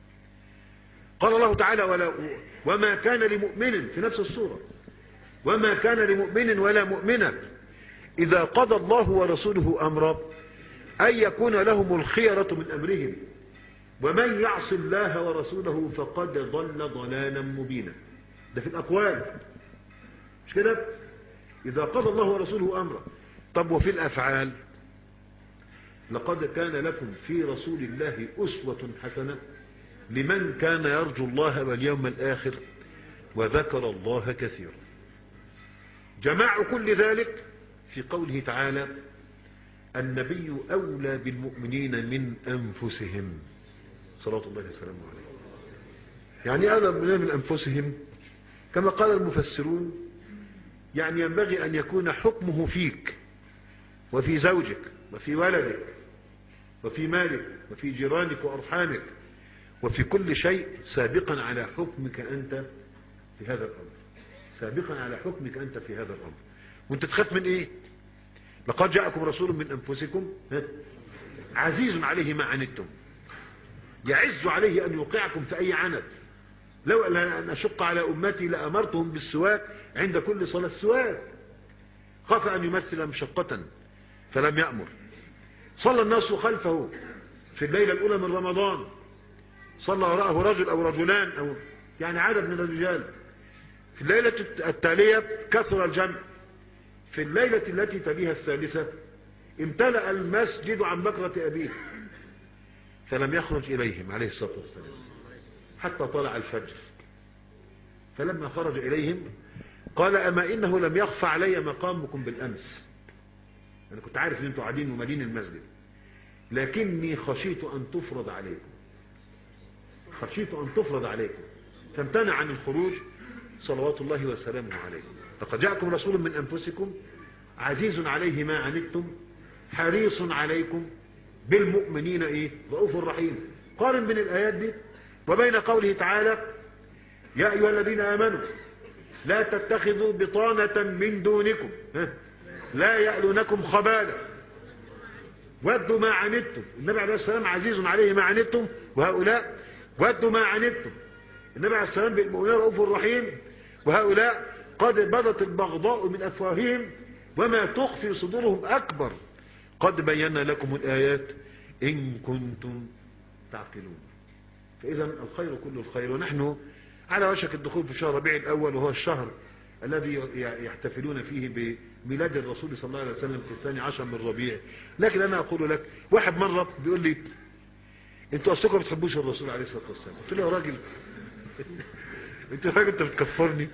قال الله تعالى: ولا وما كان لمؤمن في نفس السورة، وما كان لمؤمن ولا مؤمنة إذا قضى الله ورسوله أمرا أن يكون لهم الخيرة من أمرهم ومن يعص الله ورسوله فقد ضل ضلالا مبينا. ده في الأقوال مش كده؟ إذا قضى الله ورسوله أمرا. طب وفي الأفعال؟ لقد كان لكم في رسول الله أسوة حسنة لمن كان يرجو الله واليوم الآخر وذكر الله كثيرا. جماع كل ذلك في قوله تعالى: النبي أولى بالمؤمنين من أنفسهم صلوات الله وسلامه عليه. يعني أولى من أنفسهم كما قال المفسرون، يعني ينبغي أن يكون حكمه فيك وفي زوجك وفي ولدك وفي مالك وفي جيرانك وأرحامك وفي كل شيء سابقا على حكمك أنت في هذا الأمر، سابقا على حكمك أنت في هذا الأمر. وانت تخاف من إيه؟ لقد جاءكم رسول من أنفسكم عزيز عليه ما عنتم يعز عليه أن يوقعكم في أي عنت. لو أن أشق على أمتي لأمرتهم بالسواك عند كل صلاة السواك. خاف أن يمثل مشقة فلم يأمر. صلى الناس خلفه في الليلة الأولى من رمضان، صلى وراءه رجل أو رجلان أو يعني عدد من الرجال. في الليلة التالية كثر الجمع. في الليلة التي تليها الثالثة امتلأ المسجد عن بكرة أبيه فلم يخرج إليهم عليه الصلاة والسلام حتى طلع الفجر. فلما خرج إليهم قال: أما إنه لم يخفى علي مقامكم بالأمس، أنا كنت عارف أن أنتم قاعدين ومالين المسجد، لكني خشيت أن تفرض عليكم خشيت أن تفرض عليكم فامتنع عن الخروج صلوات الله وسلامه عليه. لقد جاءكم رسول من أنفسكم عزيز عليه ما عنتم حريص عليكم بالمؤمنين إيه رؤوف رحيم. قارن بين الآيات دي وبين قوله تعالى: يا أيها الذين آمنوا لا تتخذوا بطانة من دونكم لا يألونكم خبالا ودوا ما عنتم. النبي عليه السلام عزيز عليه ما عنتم وهؤلاء ودوا ما عنتم. النبي عليه السلام بالمؤمنين رؤوف رحيم وهؤلاء قد بدت البغضاء من أفواههم وما تخفي صدورهم أكبر. قد بينا لكم الآيات إن كنتم تعقلون. فإذا الخير كل الخير، ونحن على وشك الدخول في شهر ربيع الأول، وهو الشهر الذي يحتفلون فيه بميلاد الرسول صلى الله عليه وسلم في الثاني عشر من ربيع. لكن أنا أقول لك، واحد مرة بيقول لي: انتوا أصلكم ما بتحبوش الرسول عليه الصلاة والسلام. قلت له: يا راجل انت راجل انت بتكفرني.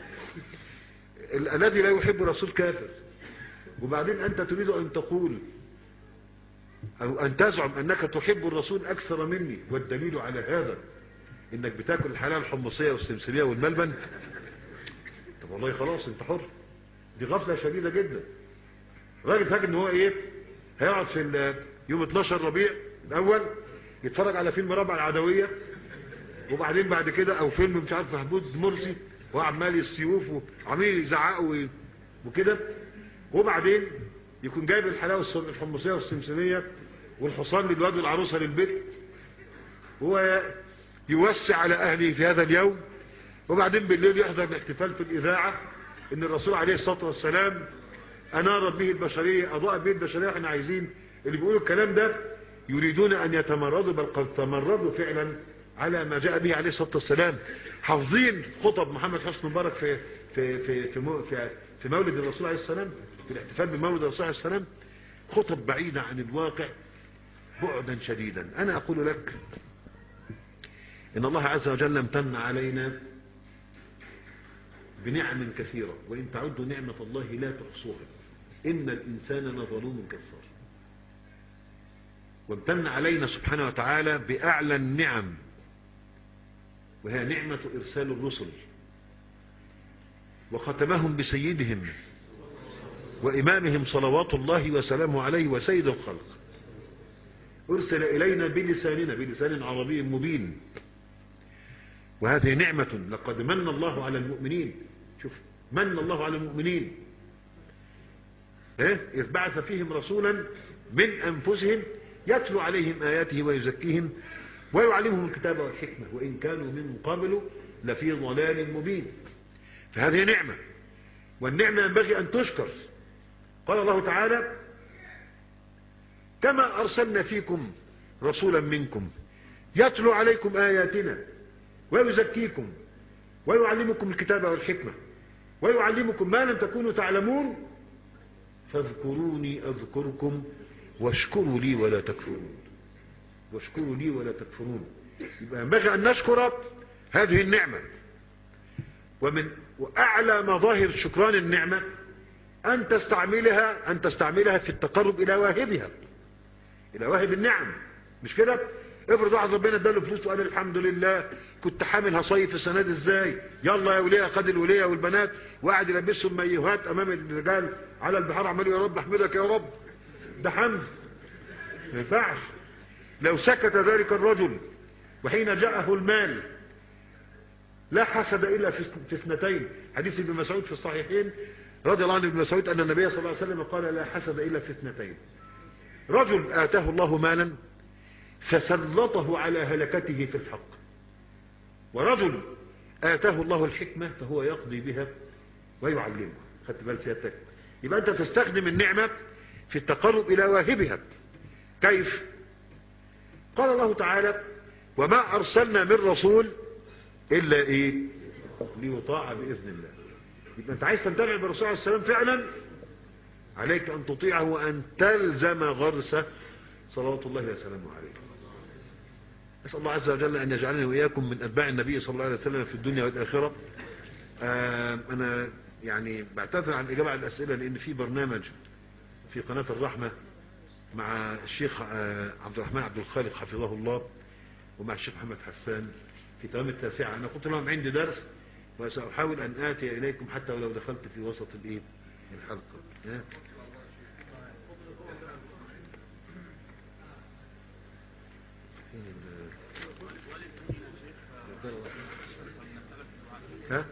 الذي لا يحب الرسول كافر. وبعدين أنت تريد أن تقول أو أن تزعم أنك تحب الرسول أكثر مني، والدليل على هذا إنك بتاكل الحلال الحمصية والسمسمية والملبن. طب والله خلاص أنت حر. دي غفلة شديدة جدا. راجل فاكر إن هو إيه هيقعد في يوم اتناشر ربيع الأول يتفرج على فيلم رابعة العدوية، وبعدين بعد كده او فيلم مش عارف محمود مرسي وعمال السيوف وعمال يزعقوا وكده، وبعدين يكون جايب الحلاوه الحمصيه والسمسميه والحصان للواد والعروسه للبيت، هو يوسع على اهله في هذا اليوم، وبعدين بالليل يحضر الاحتفال في الاذاعه ان الرسول عليه الصلاه والسلام انار به البشريه، اضاء به البشريه. احنا عايزين اللي بيقولوا الكلام ده يريدون ان يتمردوا، بل قد تمردوا فعلا على ما جاء به عليه الصلاه والسلام. حافظين خطب محمد حسني مبارك في في في في, في, في مولد الرسول عليه السلام، في الاحتفال بمولد الرسول عليه السلام، خطب بعيده عن الواقع بعدا شديدا. انا اقول لك ان الله عز وجل امتن علينا بنعم كثيره، وان تعدوا نعمه الله لا تحصوها، ان الانسان لظلوم كفار. وامتن علينا سبحانه وتعالى باعلى النعم، وهي نعمة إرسال الرسل، وختمهم بسيدهم وإمامهم صلوات الله وسلامه عليه وسيد الخلق. أرسل إلينا بلساننا، بلسان عربي مبين، وهذه نعمة. لقد من الله على المؤمنين، شوف من الله على المؤمنين إيه؟ إذ بعث فيهم رسولا من أنفسهم يتلو عليهم آياته ويزكيهم ويعلمهم الكتاب والحكمة وإن كانوا من قبل لفي ضلال مبين. فهذه نعمة، والنعمة ينبغي أن تشكر. قال الله تعالى: كما أرسلنا فيكم رسولا منكم يتلو عليكم آياتنا ويزكيكم ويعلمكم الكتاب والحكمة ويعلمكم ما لم تكونوا تعلمون فاذكروني أذكركم واشكروا لي ولا تكفرون. واشكروا لي ولا تكفرون. يبقى ينبغي أن نشكر هذه النعمة. ومن وأعلى مظاهر شكران النعمة أن تستعملها أن تستعملها في التقرب إلى واهبها، إلى واهب النعم. مش كده؟ افرض واحد ربنا اداله فلوس وقال الحمد لله كنت حامل هصيف السنه دي ازاي، يلا يا وليه، خد الوليه والبنات وقعد يلبسهم مايوهات امام الرجال على البحار، عمال يا رب احمدك يا رب. ده حمد ما ينفعش. لو سكت ذلك الرجل وحين جاءه المال لا حسد الا في اثنتين. حديث ابن مسعود في الصحيحين رضي الله عنه ابن مسعود ان النبي صلى الله عليه وسلم قال: لا حسد الا في اثنتين. رجل اتاه الله مالا فسلطه على هلكته في الحق، ورجل آتاه الله الحكمة فهو يقضي بها ويعلمها. خدت بال سيادتك؟ يبقى أنت تستخدم النعمة في التقرب إلى واهبها. كيف؟ قال الله تعالى: وما أرسلنا من رسول إلا إيه؟ ليطاع بإذن الله. يبقى أنت عايز تنتفع بالرسول عليه السلام فعلا، عليك أن تطيعه وأن تلزم غرسه صلوات الله وسلامه عليه. أسأل الله عز وجل أن يجعلني وإياكم من أتباع النبي صلى الله عليه وسلم في الدنيا والآخرة. أنا يعني بعتذر عن الإجابة على الأسئلة لأن في برنامج في قناة الرحمة مع الشيخ عبد الرحمن عبد الخالق حفظه الله ومع الشيخ محمد حسان في تمام التاسعة. أنا قلت لهم عندي درس وسأحاول أن آتي إليكم حتى ولو دخلت في وسط الإيه الحلقة. ها؟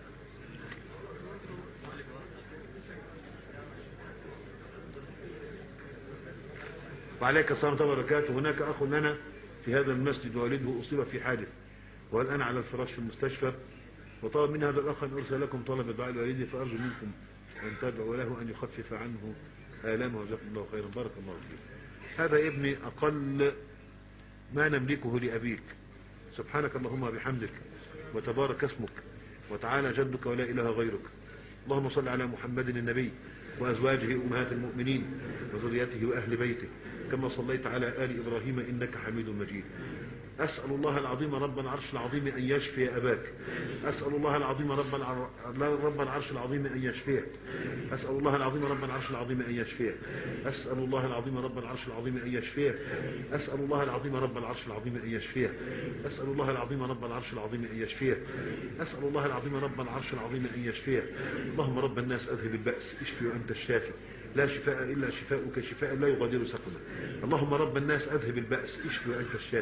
وعليك السلام ورحمة الله وبركاته. هناك أخ لنا في هذا المسجد والده أصيب في حادث والآن على الفراش في المستشفى، وطلب من هذا الأخ أن أرسل لكم طلب الدعاء لوالده، فأرجو منكم أن تدعوا له أن يخفف عنه آلامه وجزاكم الله خيرا. بارك الله فيك. هذا ابني أقل ما نملكه لأبيك. سبحانك اللهم وبحمدك وتبارك اسمك وتعالى جدك ولا إله غيرك. اللهم صل على محمد النبي وأزواجه أمهات المؤمنين وذريته وأهل بيته كما صليت على آل إبراهيم إنك حميد مجيد. أسأل الله العظيم رب العرش العظيم أن يشفي أباك. أسأل الله العظيم رب العر... رب العرش العظيم أن يشفيه. أسأل الله العظيم رب العرش العظيم أن يشفيه. أسأل الله العظيم رب العرش العظيم أن يشفيه. أسأل الله العظيم رب العرش العظيم أن يشفيه. أسأل الله العظيم رب العرش العظيم أن يشفيه. أسأل الله العظيم رب العرش العظيم أن يشفيه. اللهم رب الناس أذهب البأس اشفي وأنت الشافي لا شفاء إلا شفاؤك شفاء لا يغادر سقما. اللهم رب الناس أذهب البأس اشفي وأنت الشافي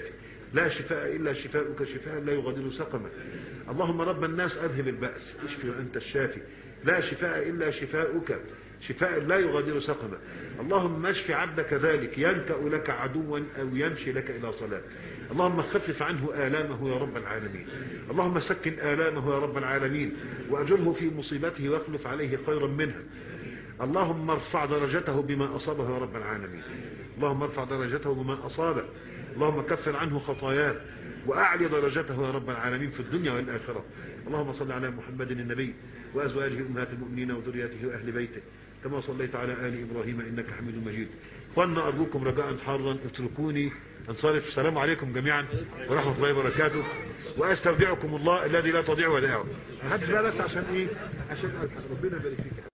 لا شفاء إلا شفاؤك شفاء لا يغادر سقما. اللهم رب الناس أذهب البأس اشف وأنت الشافي لا شفاء إلا شفاؤك شفاء لا يغادر سقما. اللهم اشف عبدك ذلك ينكأ لك عدوا أو يمشي لك إلى صلاة. اللهم خفف عنه آلامه يا رب العالمين. اللهم سكن آلامه يا رب العالمين وأجره في مصيبته واخلف عليه خيرا منها. اللهم ارفع درجته بما أصابه يا رب العالمين. اللهم ارفع درجته بما أصابه. اللهم كفر عنه خطاياه وأعلي درجته يا رب العالمين في الدنيا والآخرة. اللهم صل على محمد النبي وأزواجه أمهات المؤمنين وذرياته وأهل بيته كما صليت على آل إبراهيم إنك حميد مجيد. قلنا أرجوكم رجاء حارا اتركوني انصرف. السلام عليكم جميعا ورحمة الله وبركاته وأستودعكم الله الذي لا تضيع ودائعه. ما حدش بقى بس عشان إيه؟ عشان ربنا يبارك فيك.